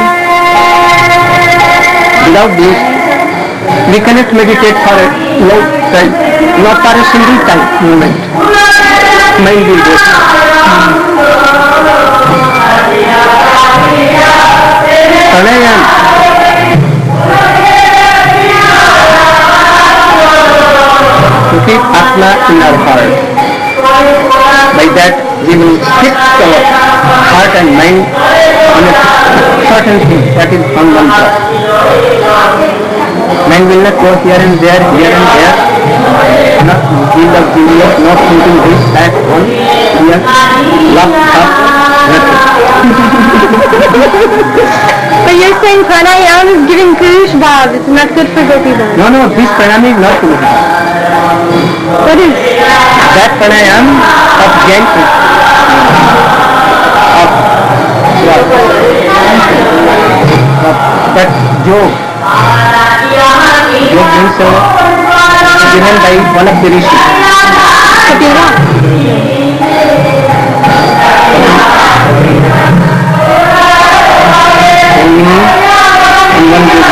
Without this, we cannot meditate for a long time, not for a single time moment. Mind will go. Pranayam. To keep Atma Krishna in our heart. By that we will fix our heart and mind on a certain thing, that is on mantra. Mind will not go here and there, not feel of genius, not thinking this, that, one, here, love, But you're saying pranayam is giving Purush Bhav. It's not good for Gopi Bhav. No, this pranayam is not good. What is? That pranayam of Jain that Jog means given by one of the rishis. And one yogi.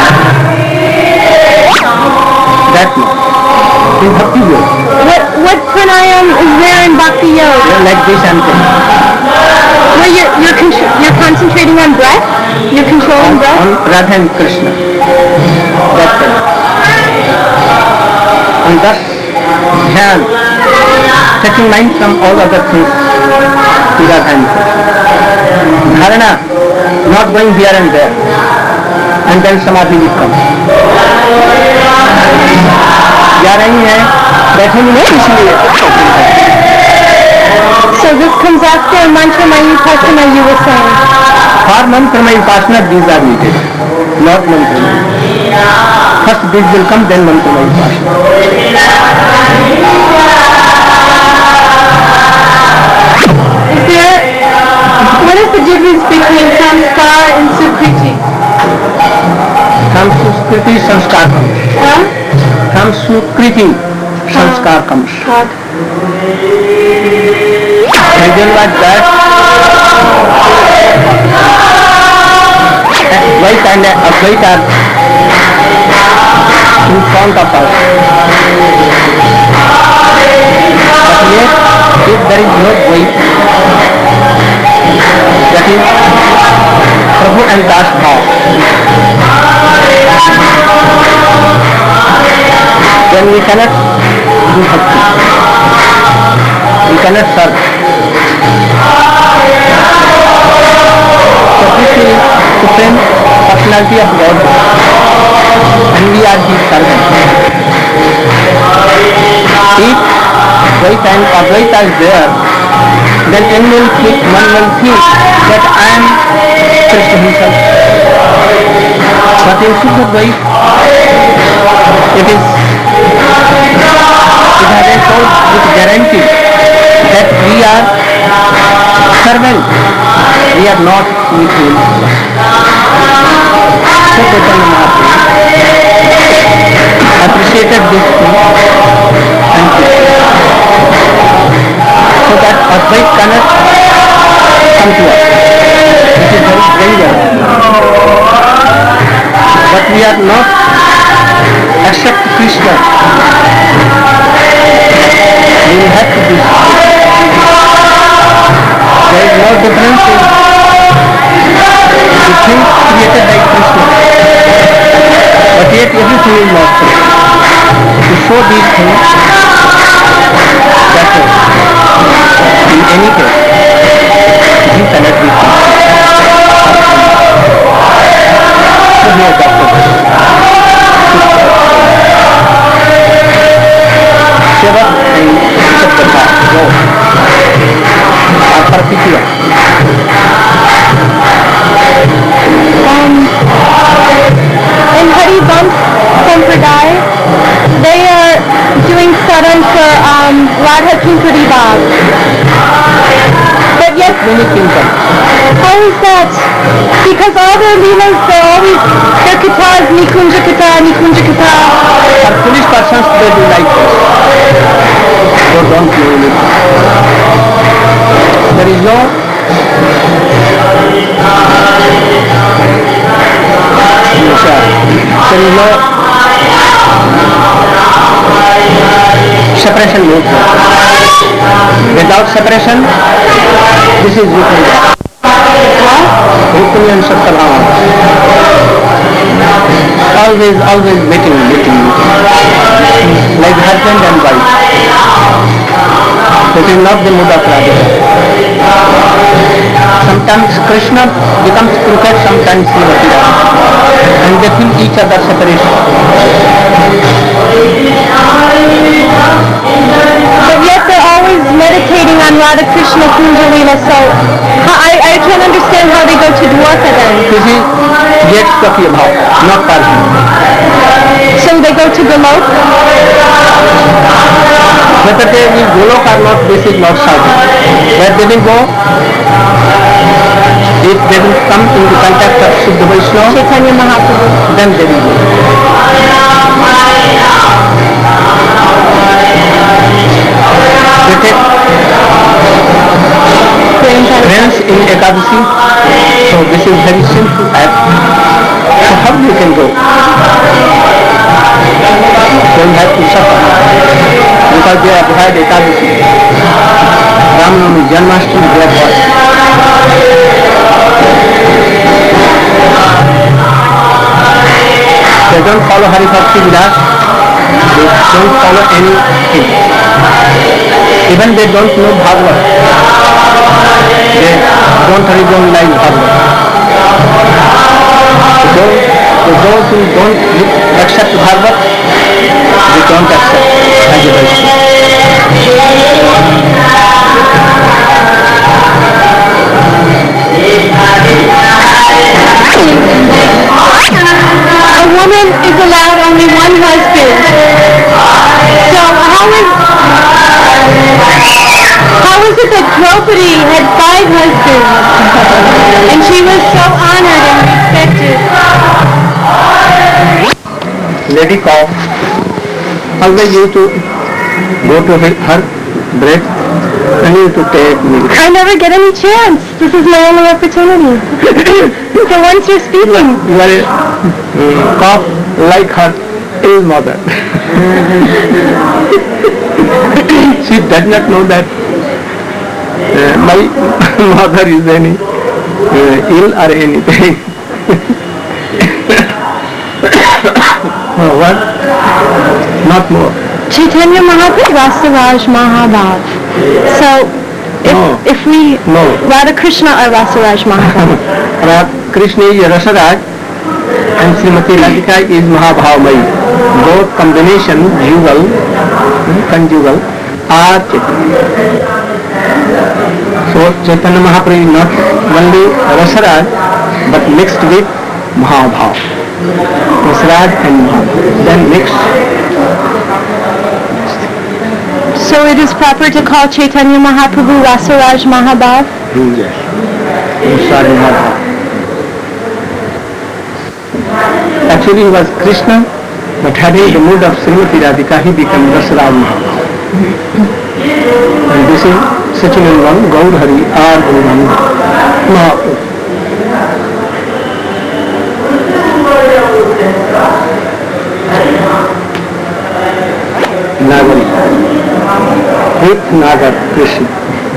That much. In Bhakti Yoga. What pranayam is there in Bhakti Yoga? Like this and that. Where you're concentrating on breath? You're controlling breath? On Radha and Krishna. That kind. And thus, dhyan, taking mind from all other things to Radha and Krishna. Dharana, not going here and there. And then samadhi will come. जा रही है, बैठे नहीं इसलिए. So this comes after Mantra-Maya Upasana, you were saying? For Mantra-Maya Upasana, these are needed, not Mantra-Maya. First these will come, then Mantra-Maya Upasana. What is the difference between Samskar and Sukriti? From Sukriti, Sanskar comes. From Sukriti, Sanskar comes. Reason was that Advaita and Advaita are in front of us. But yet, if there is no Advaita, that is Prabhu and Das Bhav, then we cannot do bhakti. We cannot serve. So this is supreme personality of God, and we are His servants. If Advaita and Advaita is there, then one will think that I am Krishna himself. But in Shuddha Advaita, it has been told with guarantee that we are servants, we are not with him. So Chaitanya Mahaprabhu appreciated this thing and so that Advaita cannot come to us. It is very dangerous. But we are not accept Krishna. We will have to do so. There is no difference in the things created by Krishna. But yet everything is not so. To show these things, that in any case, he cannot be found. So he has adopted this. Shiva and Satyaka, go. Aparpitiya. In Hari Bams Sampradaya, they are doing saran for Radha Kinkari Bhav. But yet, Many things are. how is that? Because all their leelas, their katas, Nikunja Kata, Nikunja Kata. For foolish persons, they do like this. So don't do it. There is no separation no. Without separation, this is Rukuni and Satyabhama. always meeting, like husband and wife. That is not the mood of Radhika. Sometimes Krishna becomes crooked, sometimes Srimati Radhika, and they feel each other separation. But yet they're always meditating on Radha Krishna Kunjalila, so I can't understand how they go to Dwarka then. This is yet Swakya Bhav, not Parshad. So they go to Golok? Whether they will Golok or not, this is not certain. Where they will go, if they will come in the contact of Shuddha Vaishnava, Chaitanya Mahaprabhu. then they will go. They take friends in Ekadasi, so this is very simple act. So how you can go? Don't have to suffer because they have had Ekadasi. Ramnavami, Janmashtami, they have got. They don't follow Hari Bhakti Vilas, they don't follow anything. Even they don't know Bhagavad. They don't like Bhagavad. So those who don't accept Bhagavad, they don't accept as a Vaishnava. A woman is allowed only one husband. So how is it that Draupadi had 5 husbands and she was so honored and respected? Lady cow always used to go to her bread and used to take milk. I never get any chance. This is my only opportunity. So once you're speaking. You are a cow like her ill mother. She does not know that my mother is any ill or anything. What? Not more. Chaitanya Mahaprabhu, Rasaraj Mahabhav. So if we Radha Krishna or Rasaraj Mahabhav. Krishna is Rasaraj and Srimati Radhika is Mahabhavamai. Both combination, conjugal are Chaitanya. So Chaitanya Mahaprabhu is not only Rasaraj but mixed with Mahabhav. Rasaraj and Mahabhav. Then mixed. So it is proper to call Chaitanya Mahaprabhu Rasaraj Mahabhav? Yes. Rasaraj Mahabhav. Actually he was Krishna, but having the mood of Srimati Radhika, he became Rasaraj Mahabhav. And this is Sachidanand Gaur Hari or Gauranga Mahaprabhu. Nagari. With Nagar Krishna.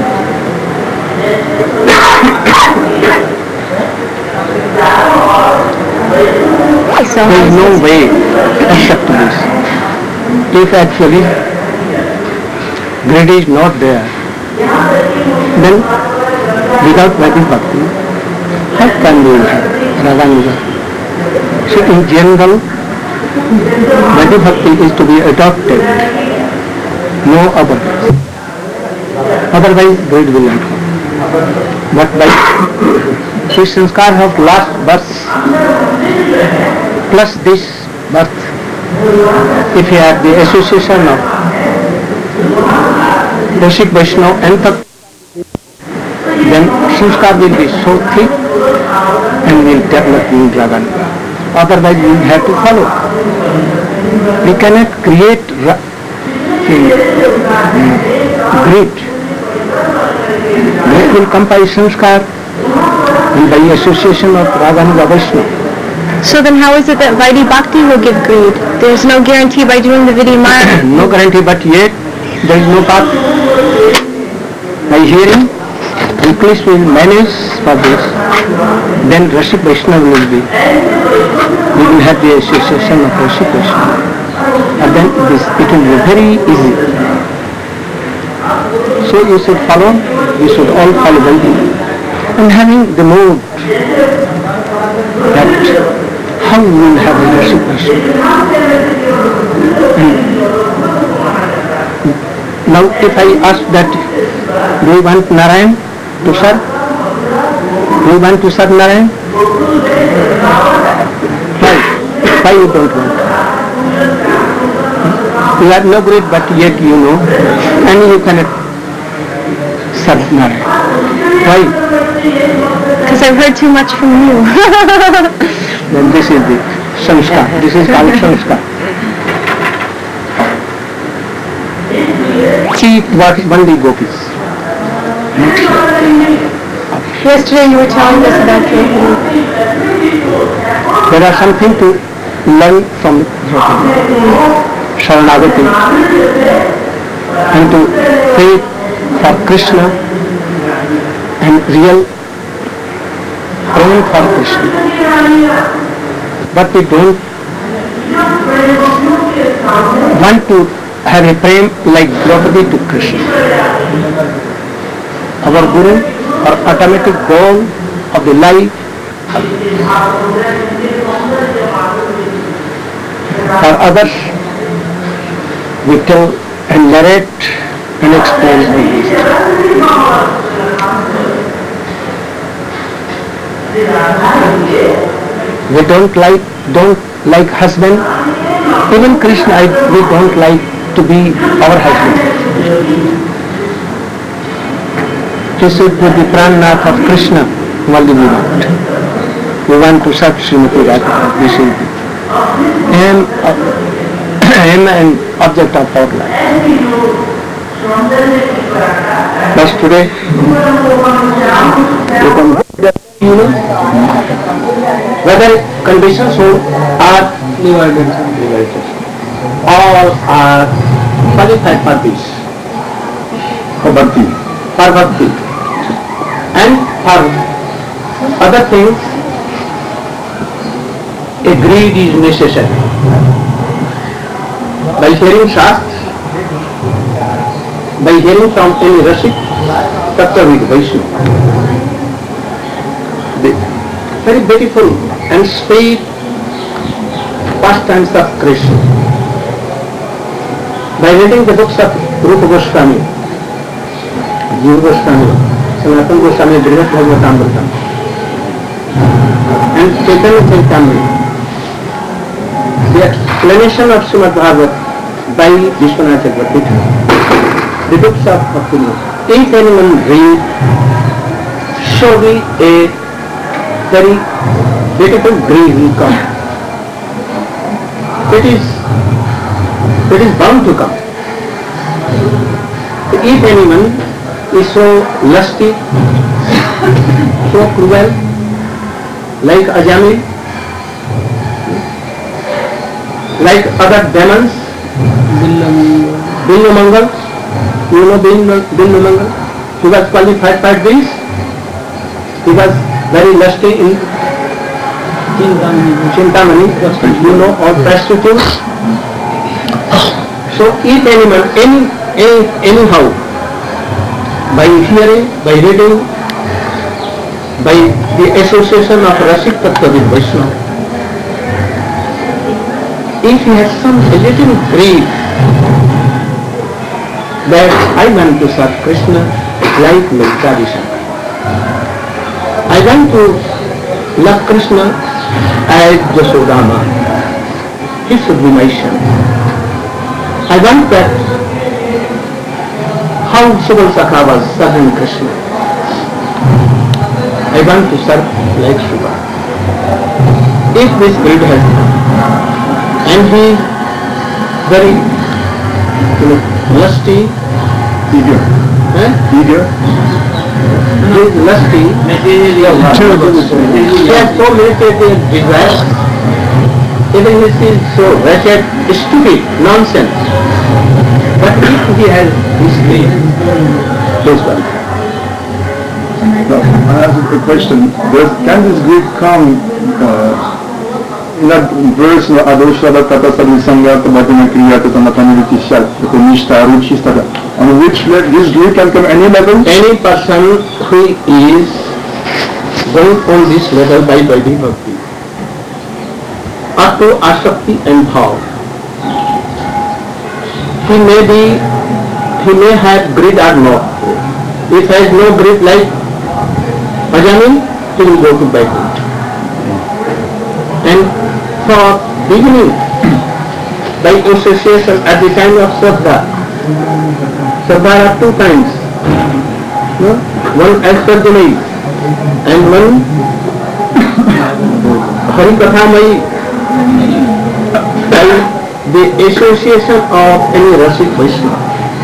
There is no way except this. If actually greed is not there, then without Vaidhi Bhakti, how can we have Raganuga? So in general, Vaidhi Bhakti is to be adopted, no other. Otherwise greed will not come. But by the sanskar of last birth plus this birth, if you have the association of Rashik Vaishnava and Takt, then sanskar will be so thick and will develop in Raganuga. Otherwise we have to follow. We cannot create greed. Greed will come by sanskar and by association of Raganuga Vaishnava. So then how is it that Vaidhi Bhakti will give greed? There's no guarantee by doing the Vidimara. No guarantee, but yet there is no path. By hearing, we English will manage for this, then Rashik Vaishnava will be. We will have the association of Rashik Vaishnava. And then it will be very easy. So you should follow, we should all follow Vaidhi. And having the mood that how we will have a Rashik Vaishnava. Now if I ask that, do you want Narayan to serve? Do you want to serve Narayan? Why you don't want? You are no great, but yet you know, and you cannot serve Narayan. Why? Because I've heard too much from you. Then this is the samskar. This is called samskar. See what Bandi Gopis. Yesterday you were telling us about Draupadi. There are something to learn from Sharanagati and to faith for Krishna and real praying for Krishna. But we don't want to have a prem like Draupadi to Krishna. Our Guru, our automatic goal of the life, for others, we tell and narrate and explain these. We don't like husband. Even Krishna, we don't like to be our husband. He should be the Prannath of Krishna, only we want. We want to serve Srimati Radha. This is the aim and object of our life. Thus today, you know, whether conditions are all are qualified for this, for bhakti, and for other things, a greed is necessary. By hearing Shastra, by hearing from any Rashik, Tattvavid Vaishnava, the very beautiful and sweet pastimes of Krishna. By reading the books of Rupa Goswami, Jiva Goswami, Sanatana Goswami, Srimad Bhagavatamrita, and Chaitanya Charitamrita, the explanation of Srimad Bhagavat by Vishwanath Chakravarti, the books of Bhakti, if anyone read, surely a very beautiful grace will come. It is bound to come. If anyone is so lusty, so cruel, like Ajamil, like other demons, Binnamangal, you know Binnamangal, he was qualified for this, he was very lusty in Chintamani, you know, all prostitutes. So if anyone, anyhow, by hearing, by reading, by the association of Rashik Tattvavid Vaishnava, if he has some a little greed that I want to serve Krishna like my tradition, I want to love Krishna as Jasodama, he should be my son. I want that how Subal Sakha was serving Krishna. I want to serve like Subal. If this greed has come, and he very lusty, idiot. He is lusty, he has so many desires, even he is so wretched, stupid, nonsense. But if he has this greed, he is qualified. I have a question. Can this greed come in that verse, Adosha Tata Sadhisanga Tabatina Kriya Tatanapani Tisha, Nishta, Ruchista, on which this greed can come any level? Any person who is going on this level by Vaidhi Bhakti, up to Asakti and Bhav, he may have greed or not. If he has no greed like Ajami, he will go to Vaikuntha. And for beginning, by association at the time of Shraddha, Shraddha are two kinds. One as per Janai and one Harikathamai, by the association of any Rasik Vaishnava.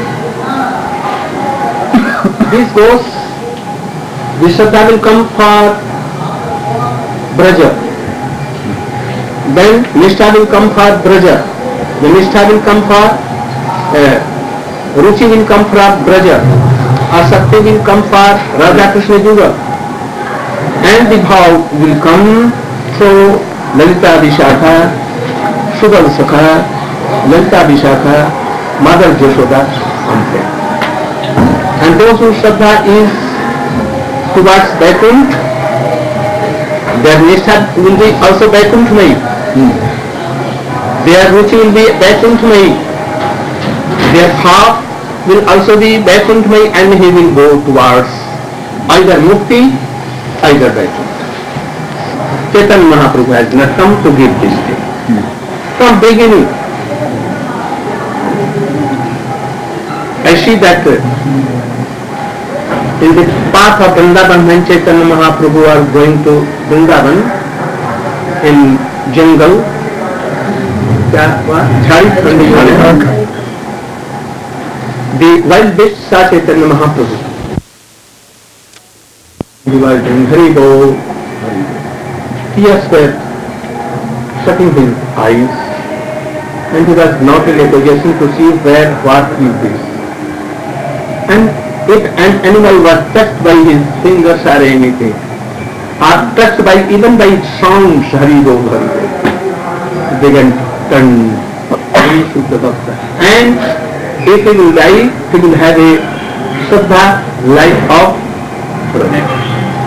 This goes, the Shraddha will come for Braja, then Nishtha will come for Braja, the Nishtha will come for Ruchi will come for Braja, Asakti will come for Radha Krishna Juga, and the Bhav will come through Lalita Vishakha, Sugal Sakha, Lalita Vishakha, Mother Jashoda, and those whose Shraddha is towards Vaikuntha, their Nishtha will be also Vaikunthamai. Their Ruchi will be Vaikunthamai. Their Bhav will also be Vaikunthamai, and he will go towards either Mukti, either Vaikuntha. Chaitanya Mahaprabhu has not come to give this thing. From beginning, I see that in the path of Vrindavan, when Chaitanya Mahaprabhu are going to Vrindavan, in jungle, the wild beasts saw Chaitanya Mahaprabhu. He was doing Haribol. Tears were shutting his eyes, and he was not in a position to see what is this. And if an animal was touched by his fingers or anything, or touched by even by songs, Haribol, Haribol, they can turn Shuddha Bhakta. And if he will die, he will have a Shraddha life of Pranay.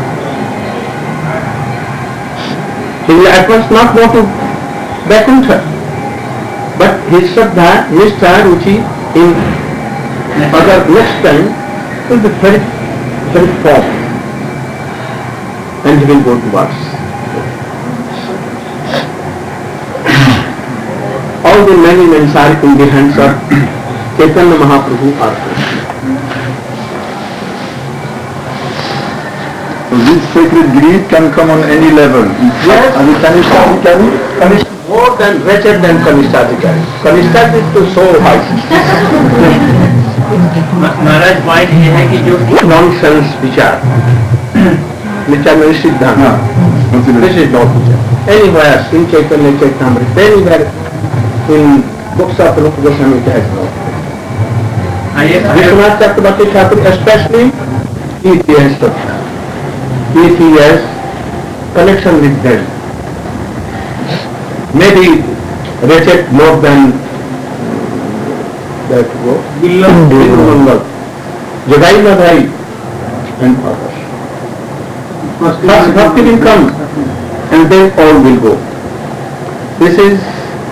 He will at once not go to Vaikuntha, but his Shraddha, Nishtha, Ruchi in other next time will be very, very firm, and he will go towards. All the many men are in the hands of Chaitanya Mahaprabhu also. So this sacred greed can come on any level. Yes. And the Kanishta More than wretched than Kanishthadikari. Kanishthadikari is to so high. Maharaj point ये है कि जो Nonsense vichar, which are very siddhanta. This is not vichar. Anywhere in Chaitanya Chaitamrita, anywhere in books of Rupa Goswami it has not. Vishwanath Chakrabarti Thakur especially, if he has Shraddha, if he has connection with them, maybe wretched more than that Bilal, Jagai Madhai and others. First bhakti will come and then all will go. This is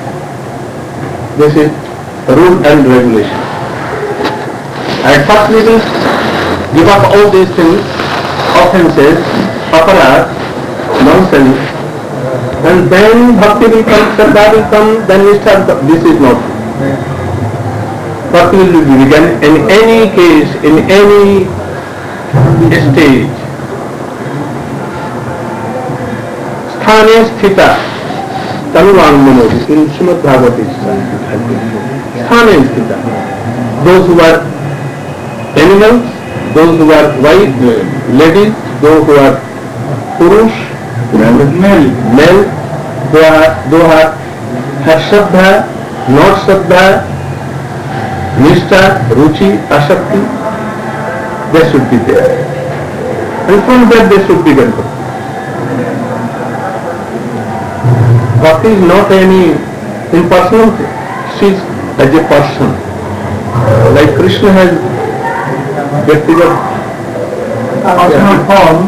rule and regulation. At first we will give up all these things, offenses, aparat, nonsense, and then bhakti will come, Shraddha will come, then we start. This is not. Bhakti will begin in any case, in any stage. Sthane sthita, Tanuvang Manodi, in Srimad Bhagavati Sthane sthita. Those who are animals, those who are white, ladies, those who are Purush, male, who have Shraddha, not Shraddha, Nishtha, Ruchi, Asakti, they should be there. And from that they should begin. Bhakti is not any impersonal thing. She is as a person. Like Krishna has personal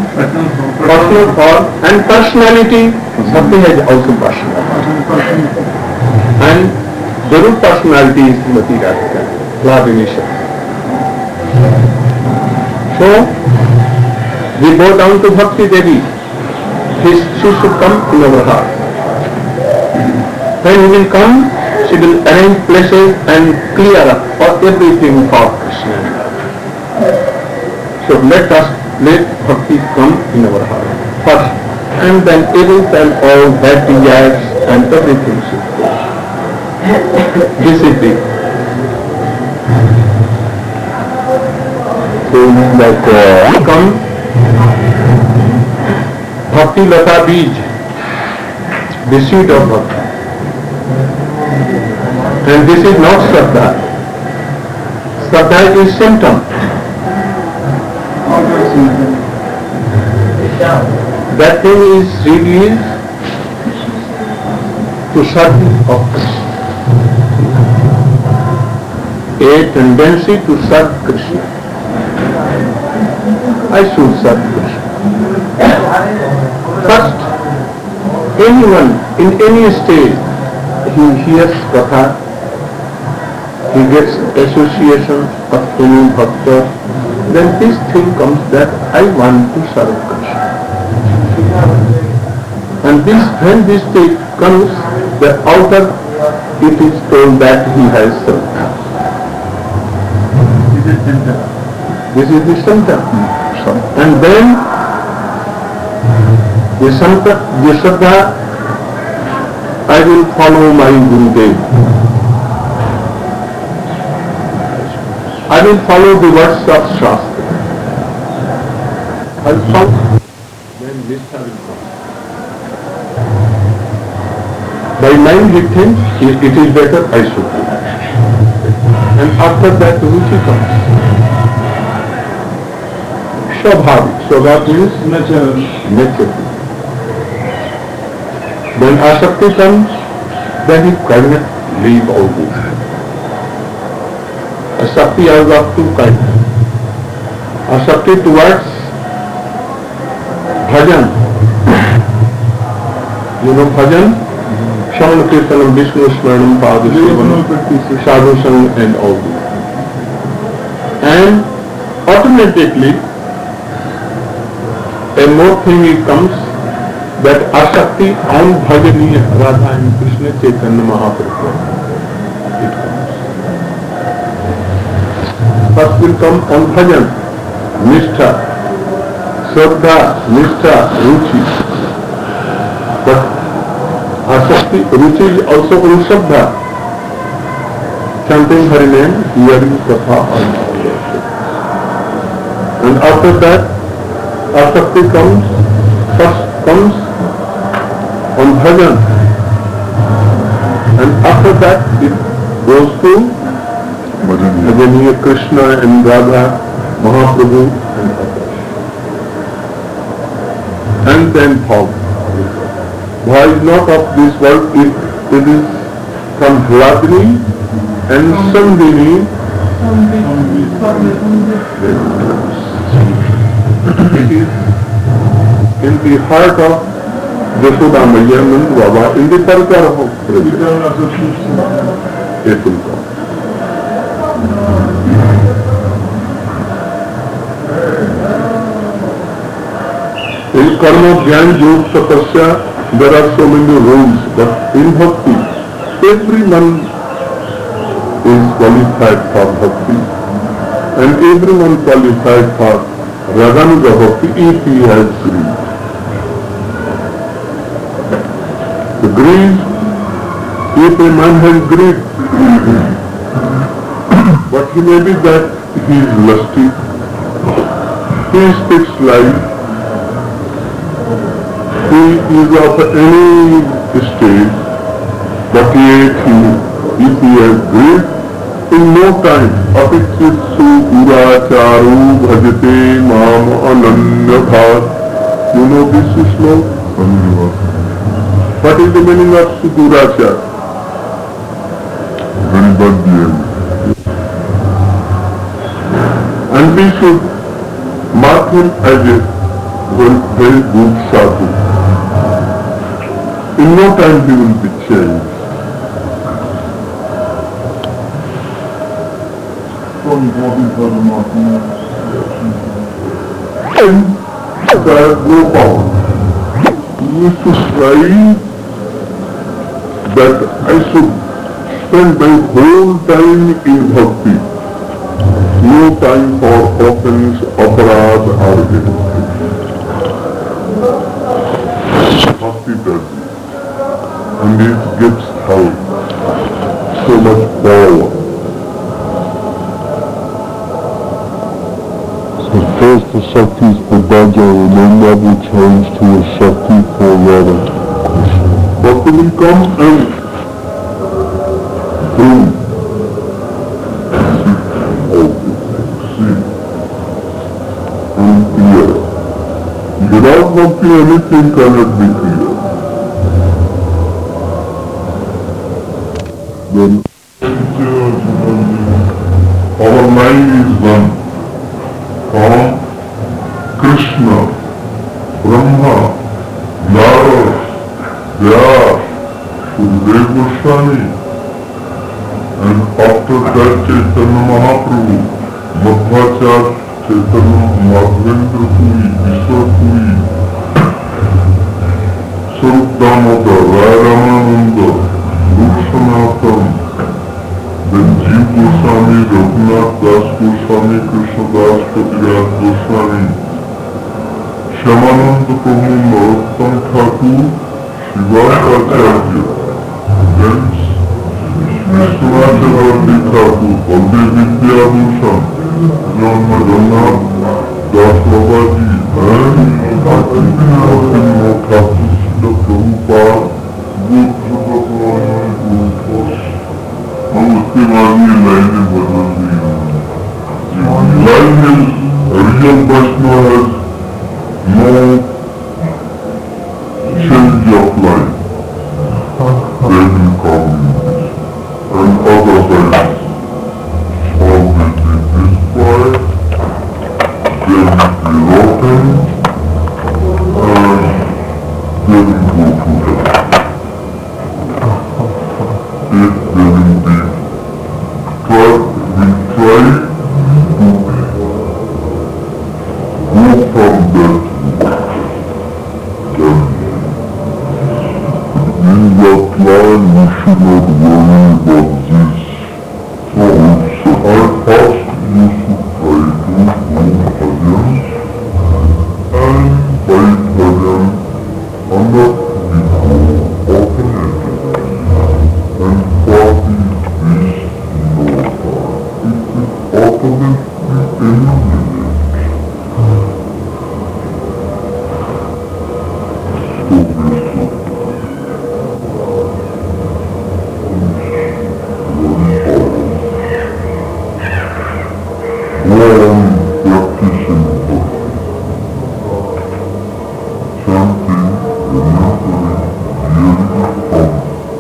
form and personality. Bhakti has also personality. And the root personality is Mati Radhika, Lord initial. So, we go down to Bhakti Devi. She should come in our heart. When he will come, she will arrange places and clear up for everything for Krishna. So let Bhakti come in our heart first, and then every time all bad desires and everything should go. This is the come Bhakti Lata Bij, the seed of Bhakti. And this is not Shraddha. Shraddha is symptom. That thing is released to serve of Krishna. A tendency to serve Krishna. I should serve Krishna. First, anyone in any stage, he hears Katha, he gets association of any bhakta, then this thing comes that I want to serve Krishna. And when this stage comes, the outer, it is told that he has served. This is the symptom. And then the Shraddha, I will follow my Gurudev. I will follow the words of Shastra. I will follow. Then Nishtha will come. By mind he thinks it is better, I should do. And after that Ruchi comes. Swabhavik means nature. When Asakti comes, then he cannot leave all this. Asakti is of two kinds. Asakti towards bhajan. You know bhajan? Shravan Kirtanam, Vishnu Smaranam, Pada Sevanam, Sadhu Sang and all this. And automatically, a more thing comes that Asakti on Bhajaniya Radha and Krishna Chaitanya Mahaprabhu. It comes. First will come on Bhajan, Nishtha, Shraddha, Nishtha, Ruchi. But Asakti, Ruchi is also on Shraddha. Chanting Hari name, hearing Katha and all that. And after that, Asakti first comes on bhajan, and after that it goes to Bhajaniya Krishna and Radha, Mahaprabhu and others. And then Bhav. Bhav is not of this world, it is from Hladni and Sandhini. It is in the heart of Yashoda Maya and Baba, in the Sarkar of it will come. In Karma, Jnana, Yoga, Tapasya, there are so many rules, but in Bhakti, everyone is qualified for Bhakti, and everyone qualified for Raganuga Bhakti if he has greed. The greed, if a man has greed, but he may be that he is lusty, he speaks lies, he is of any stage, but yet if he has greed, in no time, apikshitsu puracharu bhajate mam ananya Sudhar. You know this slope? What is the meaning of Sudurachar? Very bad behavior. And we should mark him as a very good sadhu. In no time he will be changed. So important for the Mahatma. And there is no power. We should try that I should spend my whole time in bhakti. No time for offense, aparad, or anything. Bhakti does it. And it gives help. So much power. So first the Shakti is for Bhaja, and then that will change to a Shakti for Radha Krishna. Bhakti will come and bring. See. And clear. Without Bhakti anything cannot be clear. Then our mind is one from Krishna, Brahma, Narada, Vyas, Sukadeva Goswami, and after that Chaitanya Mahaprabhu, Madhvacharya, Chaitanya Madhavendra Puri, Ishwar Puri, Sarup Damodar, Raya Ramananda, Rup Sanatan, then Jeev Goswami, Raghunath Das Goswami, Krishna Das Kaviraj Goswami, Shyamananda Prabhu, Narottam Thakur, Shivasacharya, then Vishwanachavarti Thakur, Baldev Vidyabhushan, John Jagannath Das Babaji, and Thakur Srila Prabhupada, Good Subhaprabhu, Good हम उसके बाद ये लाइनें बदल दी line is real Vaishnava has no change of life. They will come and otherwise all will be destroyed, they will be rotten, and they will go to hell. If they will be try to go from that in that line we should not worry about this. So I ask you to try to do bhajan and by bhajan and not become opinionated. And party is no part. It is automatically eliminated. One practicing chanting, remembering, hearing from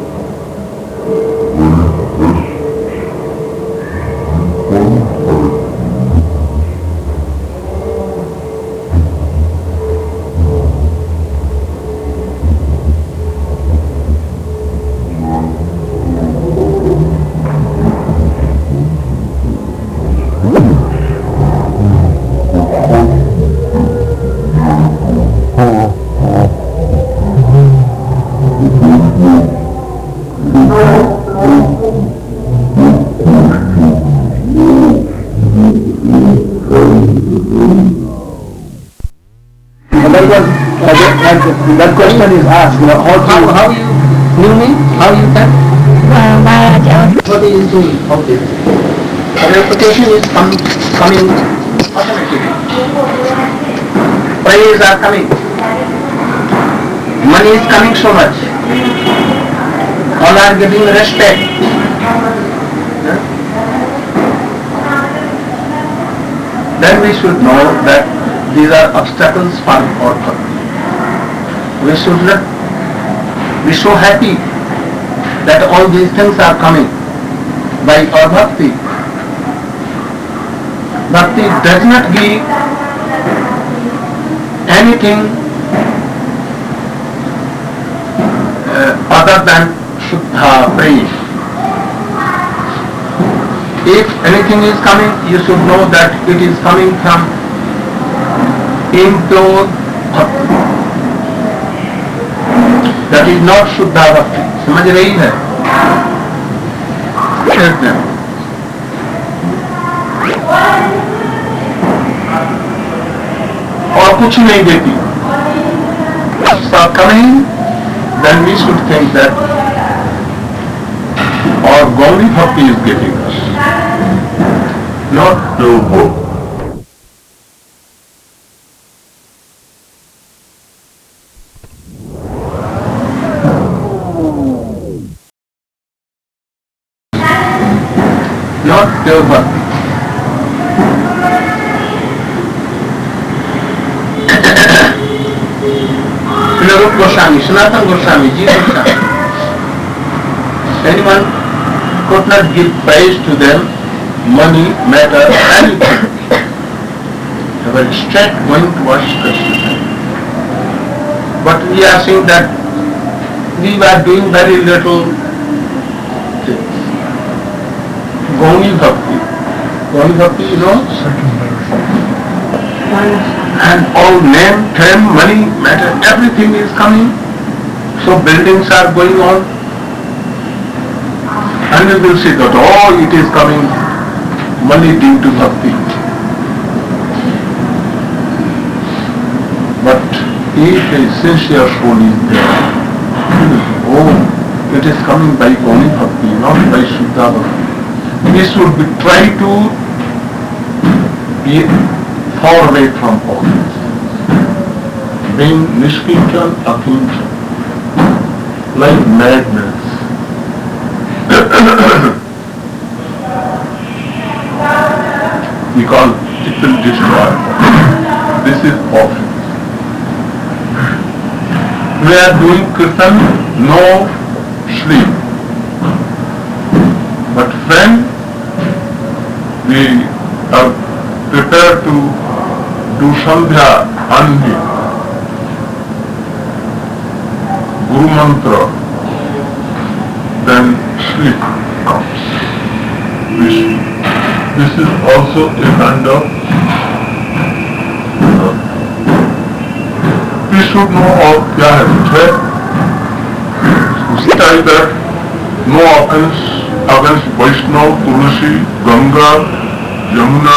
That question is asked, how you knew me? How you can? What is doing? Okay. The reputation is coming automatically. Praise are coming. Money is coming so much. All are giving respect. Then we should know that these are obstacles for our bhakti. We should not be so happy that all these things are coming by our bhakti. Bhakti does not give anything other than Shuddha Prem. If anything is coming, you should know that it is coming from impure bhakti. That is not Shuddha Bhakti. समझ रही है? और कुछ नहीं देती. Coming, then we should think that our Gauri Bhakti is giving us, not pure bhakti. Not pure bhakti. Rupa Goswami, Sanatana Goswami, Jiva Goswami. Anyone could not give praise to them, money, matter, anything. They were straight going towards Krishna. But we are saying that we were doing very little things. Gauri Bhakti. Gauri Bhakti, you know? And all name, fame, money, matter, everything is coming. So buildings are going on. And we will see that, oh, it is coming money due to bhakti. But if a sincere soul is there, oh, it is coming by Gauri Bhakti, not by Shuddha Bhakti. We should try to be far away from all this. Being Nishkinchan, Akinchan, like madness. Because it will destroy. This is offense. We are doing kirtan, no sleep. But when we are prepared to do Sandhya, Anhi, Guru Mantra, then sleep comes. This is also a kind of we should know all kya hai. Tell that no offense against Vaishnava, Tulsi, Ganga, Yamuna,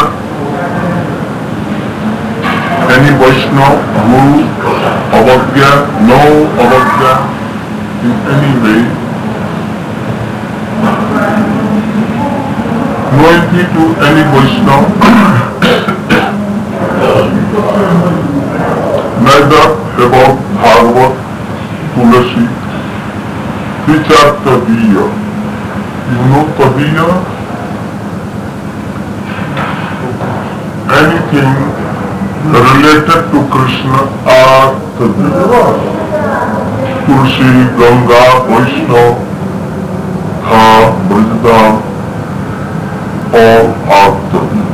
any Vaishnava, Guru, Avagya, no Avagya, in any way. No entry to any Vaishnava, neither about Bhagavad, Tulsi, which are Tabiya. You know Tabiya? Anything related to Krishna are Tabiya. Tulsi, Ganga, Vaishnava, Brindam, all are Tabiya.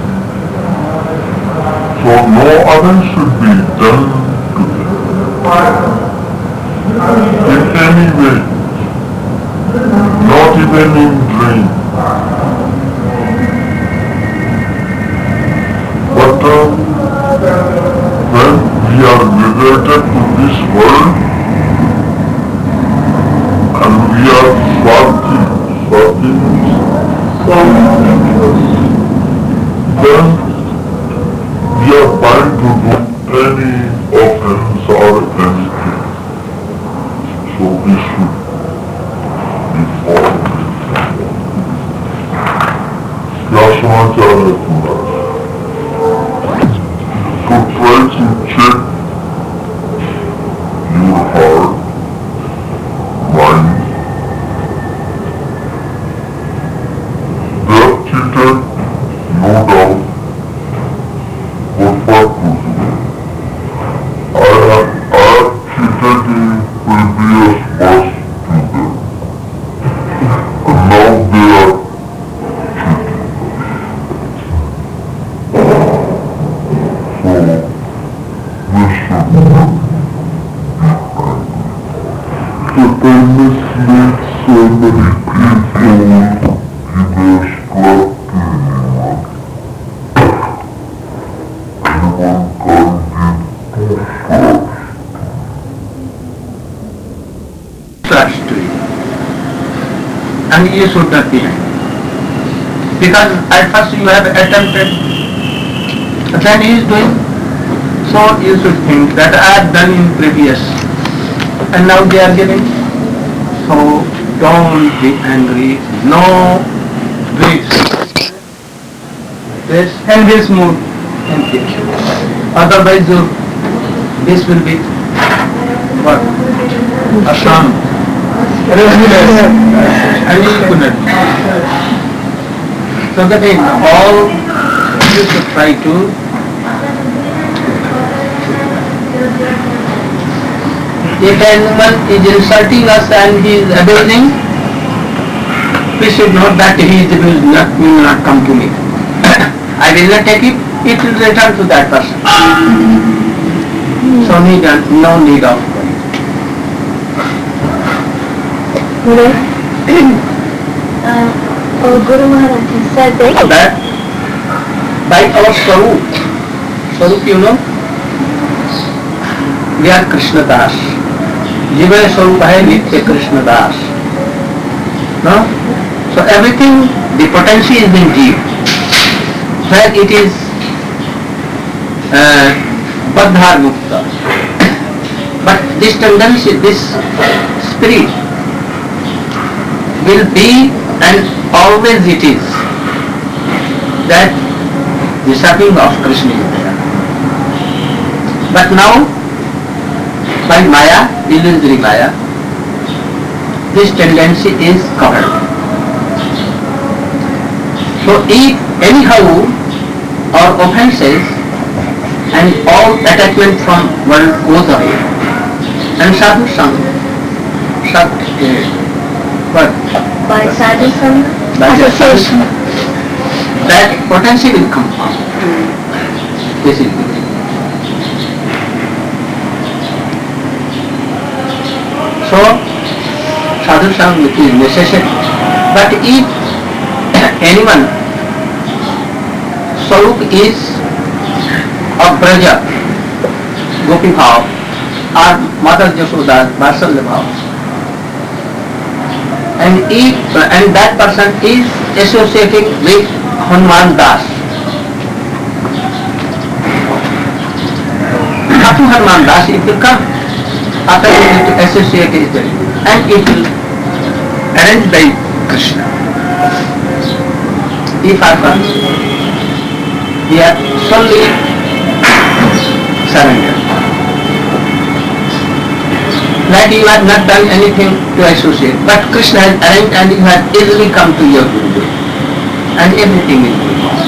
So no other should be done to them. In any way, not even in dream. But when we are related to this world, and we are Swati then we are bound to do any offense or anything. So we should be followed. क्या समाचार है तुम्हारा? So try to check your heart, mind. They have cheated, no doubt, but what to do? to you. And you should not be angry. Because at first you have attempted, then he is doing, so you should think that I have done in previous, and now they are giving. So don't be angry, no this and this mood, and this. Otherwise this will be what? Asham. And you couldn't. So that in all you should try to if anyone is insulting us and he is abusing, we should know that he is will not come to me. I will not take it, it will return to that person. So no need of Guru Maharaj said that by our Swarup you know, we are Krishna Das. Jiva Swarup hai Nitya Krishna Das. No? So everything, the potency is in Jiva. Where it is Badhar Mukta. But this tendency, this spirit will be and always it is that the serving of Krishna is there. But now by Maya, illusory Maya, this tendency is covered. So if anyhow our offenses and all attachment from world goes away and sadhu sangha, by sadhu sangha, association, that potency will come out. This is the thing. So sadhu sangha is necessary. But if anyone Swarup is of Braja, Gopi Bhav, or Mother Jashoda, Vatsalya Bhav, and that person is associating with Hanuman Das. After Hanuman Das, it will come. After it will associate it, and it will arranged by Krishna. If our comes, we are solely surrendered. Like you have not done anything to associate, but Krishna has arranged and you have easily come to your Guru, and everything is going on.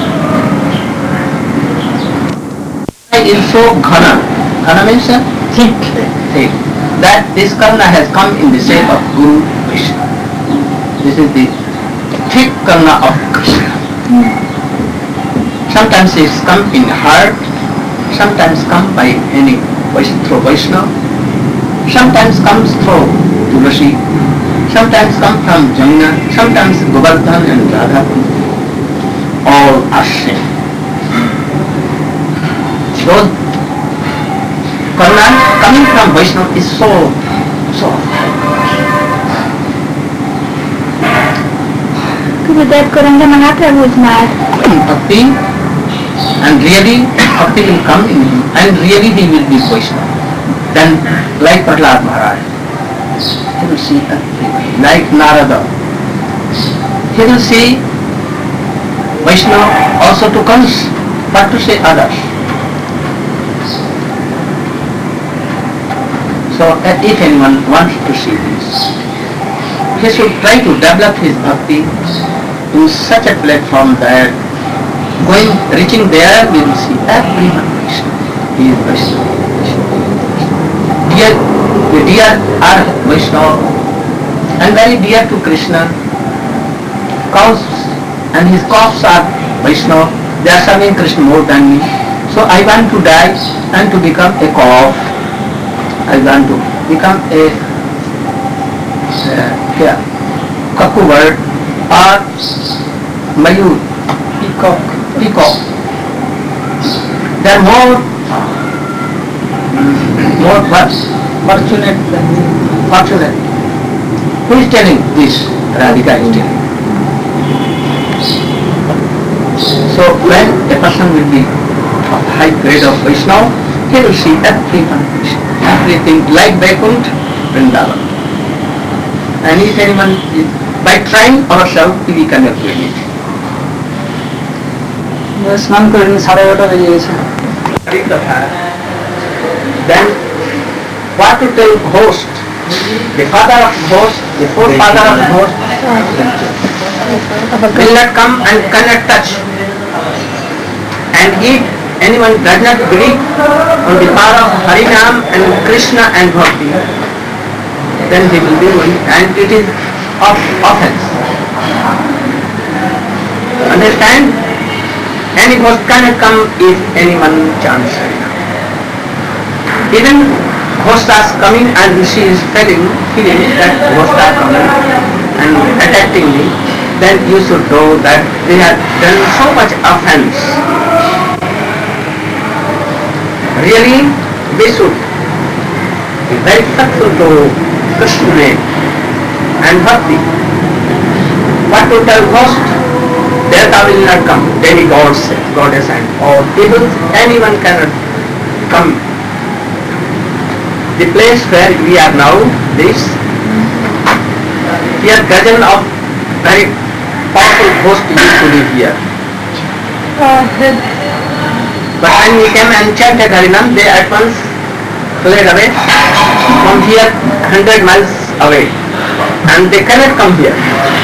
It is so ghana. Ghana means thick. That this karna has come in the shape of Guru Krishna. This is the thick karna of Krishna. Sometimes it's come in heart, sometimes come by any through Vaishnava, sometimes comes through Tulasi, sometimes come from Jamuna, sometimes Govardhan and Radha. All are same. Those karna coming from Vaishnava is so Gurudev Karanga Mahaprabhu is mad. Bhakti, and really Bhakti will come in him, and really he will be Vaishnava. Then like Prahlad Maharaj, he will see everything. Like Narada, he will see Vaishnava also to cons, but to say others. So if anyone wants to see this, he should try to develop his bhakti in such a platform that reaching there we will see everyone Vaishnava. He is Vaishnava. The dear are Vaishnava and very dear to Krishna. Cows and his calves are Vaishnava. They are serving Krishna more than me. So I want to die and to become a calf. I want to become a here, cuckoo bird or mayur, peacock. They are more fortunate. Who is telling this? Radhika is telling. So when a person will be of high grade of Vaishnava, he will see everything like Vaikuntha, Vrindavan. And if anyone, by trying ourselves, we cannot do anything. স্নান করে নিয়ে 11:30 বেজে গেছে। Then what to tell host? The father of host, the forefather of host will not come and cannot touch. And if anyone does not believe on the power of Harinam and Krishna and Bhakti, then he will be ruined, and it is of offense. Understand? Any host cannot come if anyone chants Harinam. Even hosts are coming and she is feeling that hosts are coming and attacking me, then you should know that they have done so much offense. Really, we should be very thankful to Krishna and Bhakti. What to tell host? Death will not come, demigods, goddess and all people, anyone cannot come. The place where we are now, this, here dozen of very powerful hosts used to live here. But when we came and chanted Harinam, they at once fled away from here 100 miles away, and they cannot come here.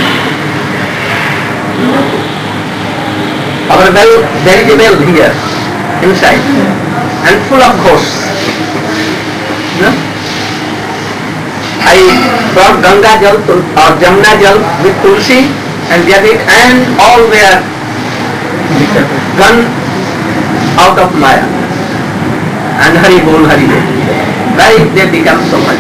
Our well, there is a well here inside and full of ghosts. No? I brought Ganga Jal or Jamna Jal with Tulsi and Vyadit, and all were gone out of Maya. And Hari Bol, Hari Bol. Why they become so much?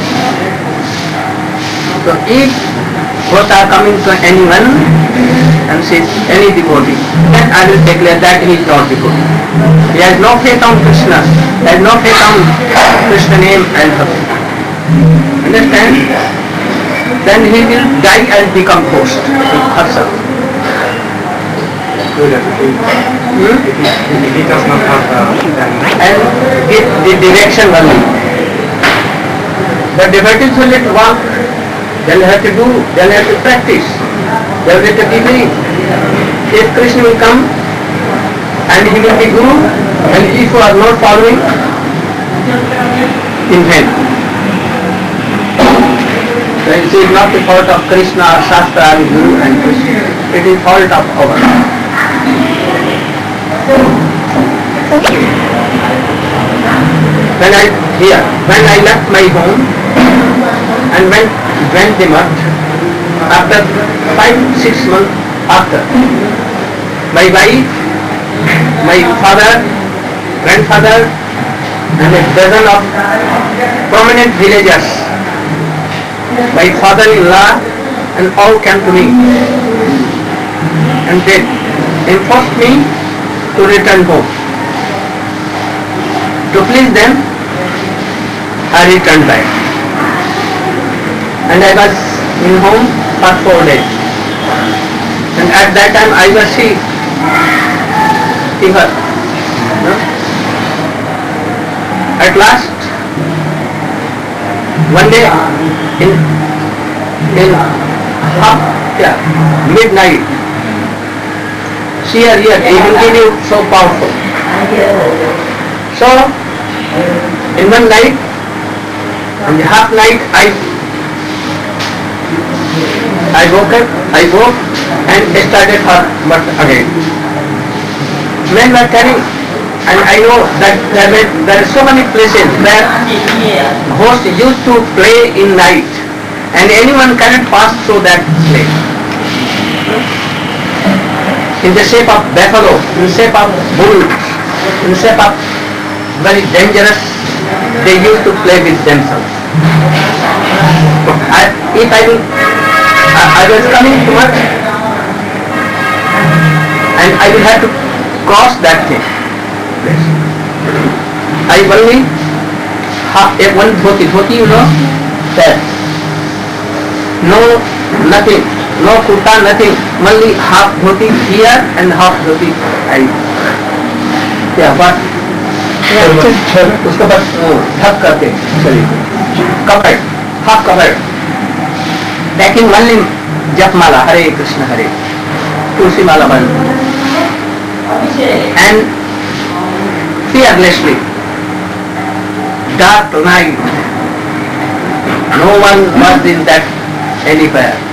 So if both are coming to anyone and says any devotee, then I will declare that he is not devotee. He has no faith on Krishna, he has no faith on Krishna name and Bhakti. Understand? Then he will die and become ghost himself. He does not have And give the direction only. The devotees will let work, they'll have to do, they'll have to practice, they'll have to be believed. If Krishna will come and he will be Guru, and if you are not following, in vain. So it is not the fault of Krishna or Shastra or Guru and Krishna, it is fault of our. When I left my home and went the mutt, after 5-6 months after, my wife, my father, grandfather and a dozen of prominent villagers, my father-in-law and all came to me and they enforced me to return home. To please them, I returned back. And I was in home for 4 days. And at that time I was sick, fever. No? At last, one day in midnight, here, even is so powerful. So, in one night, in the half night, I woke and started her birth again. Men were telling, and I know that there are so many places where hosts used to play in night, and anyone cannot pass through that place. In the shape of buffalo, in the shape of bull, in the shape of very dangerous, they used to play with themselves. If I was coming to work, and I will have to cross that thing. I only have one dhoti, you know, that no, nothing, no kurta, nothing, only half dhoti here and half dhoti क्या बात उसके बाद ढक करके शरीर cover half cover taking only जपमाला हरे कृष्ण हरे तुलसी माला बन and fearlessly dark night no one was in that anywhere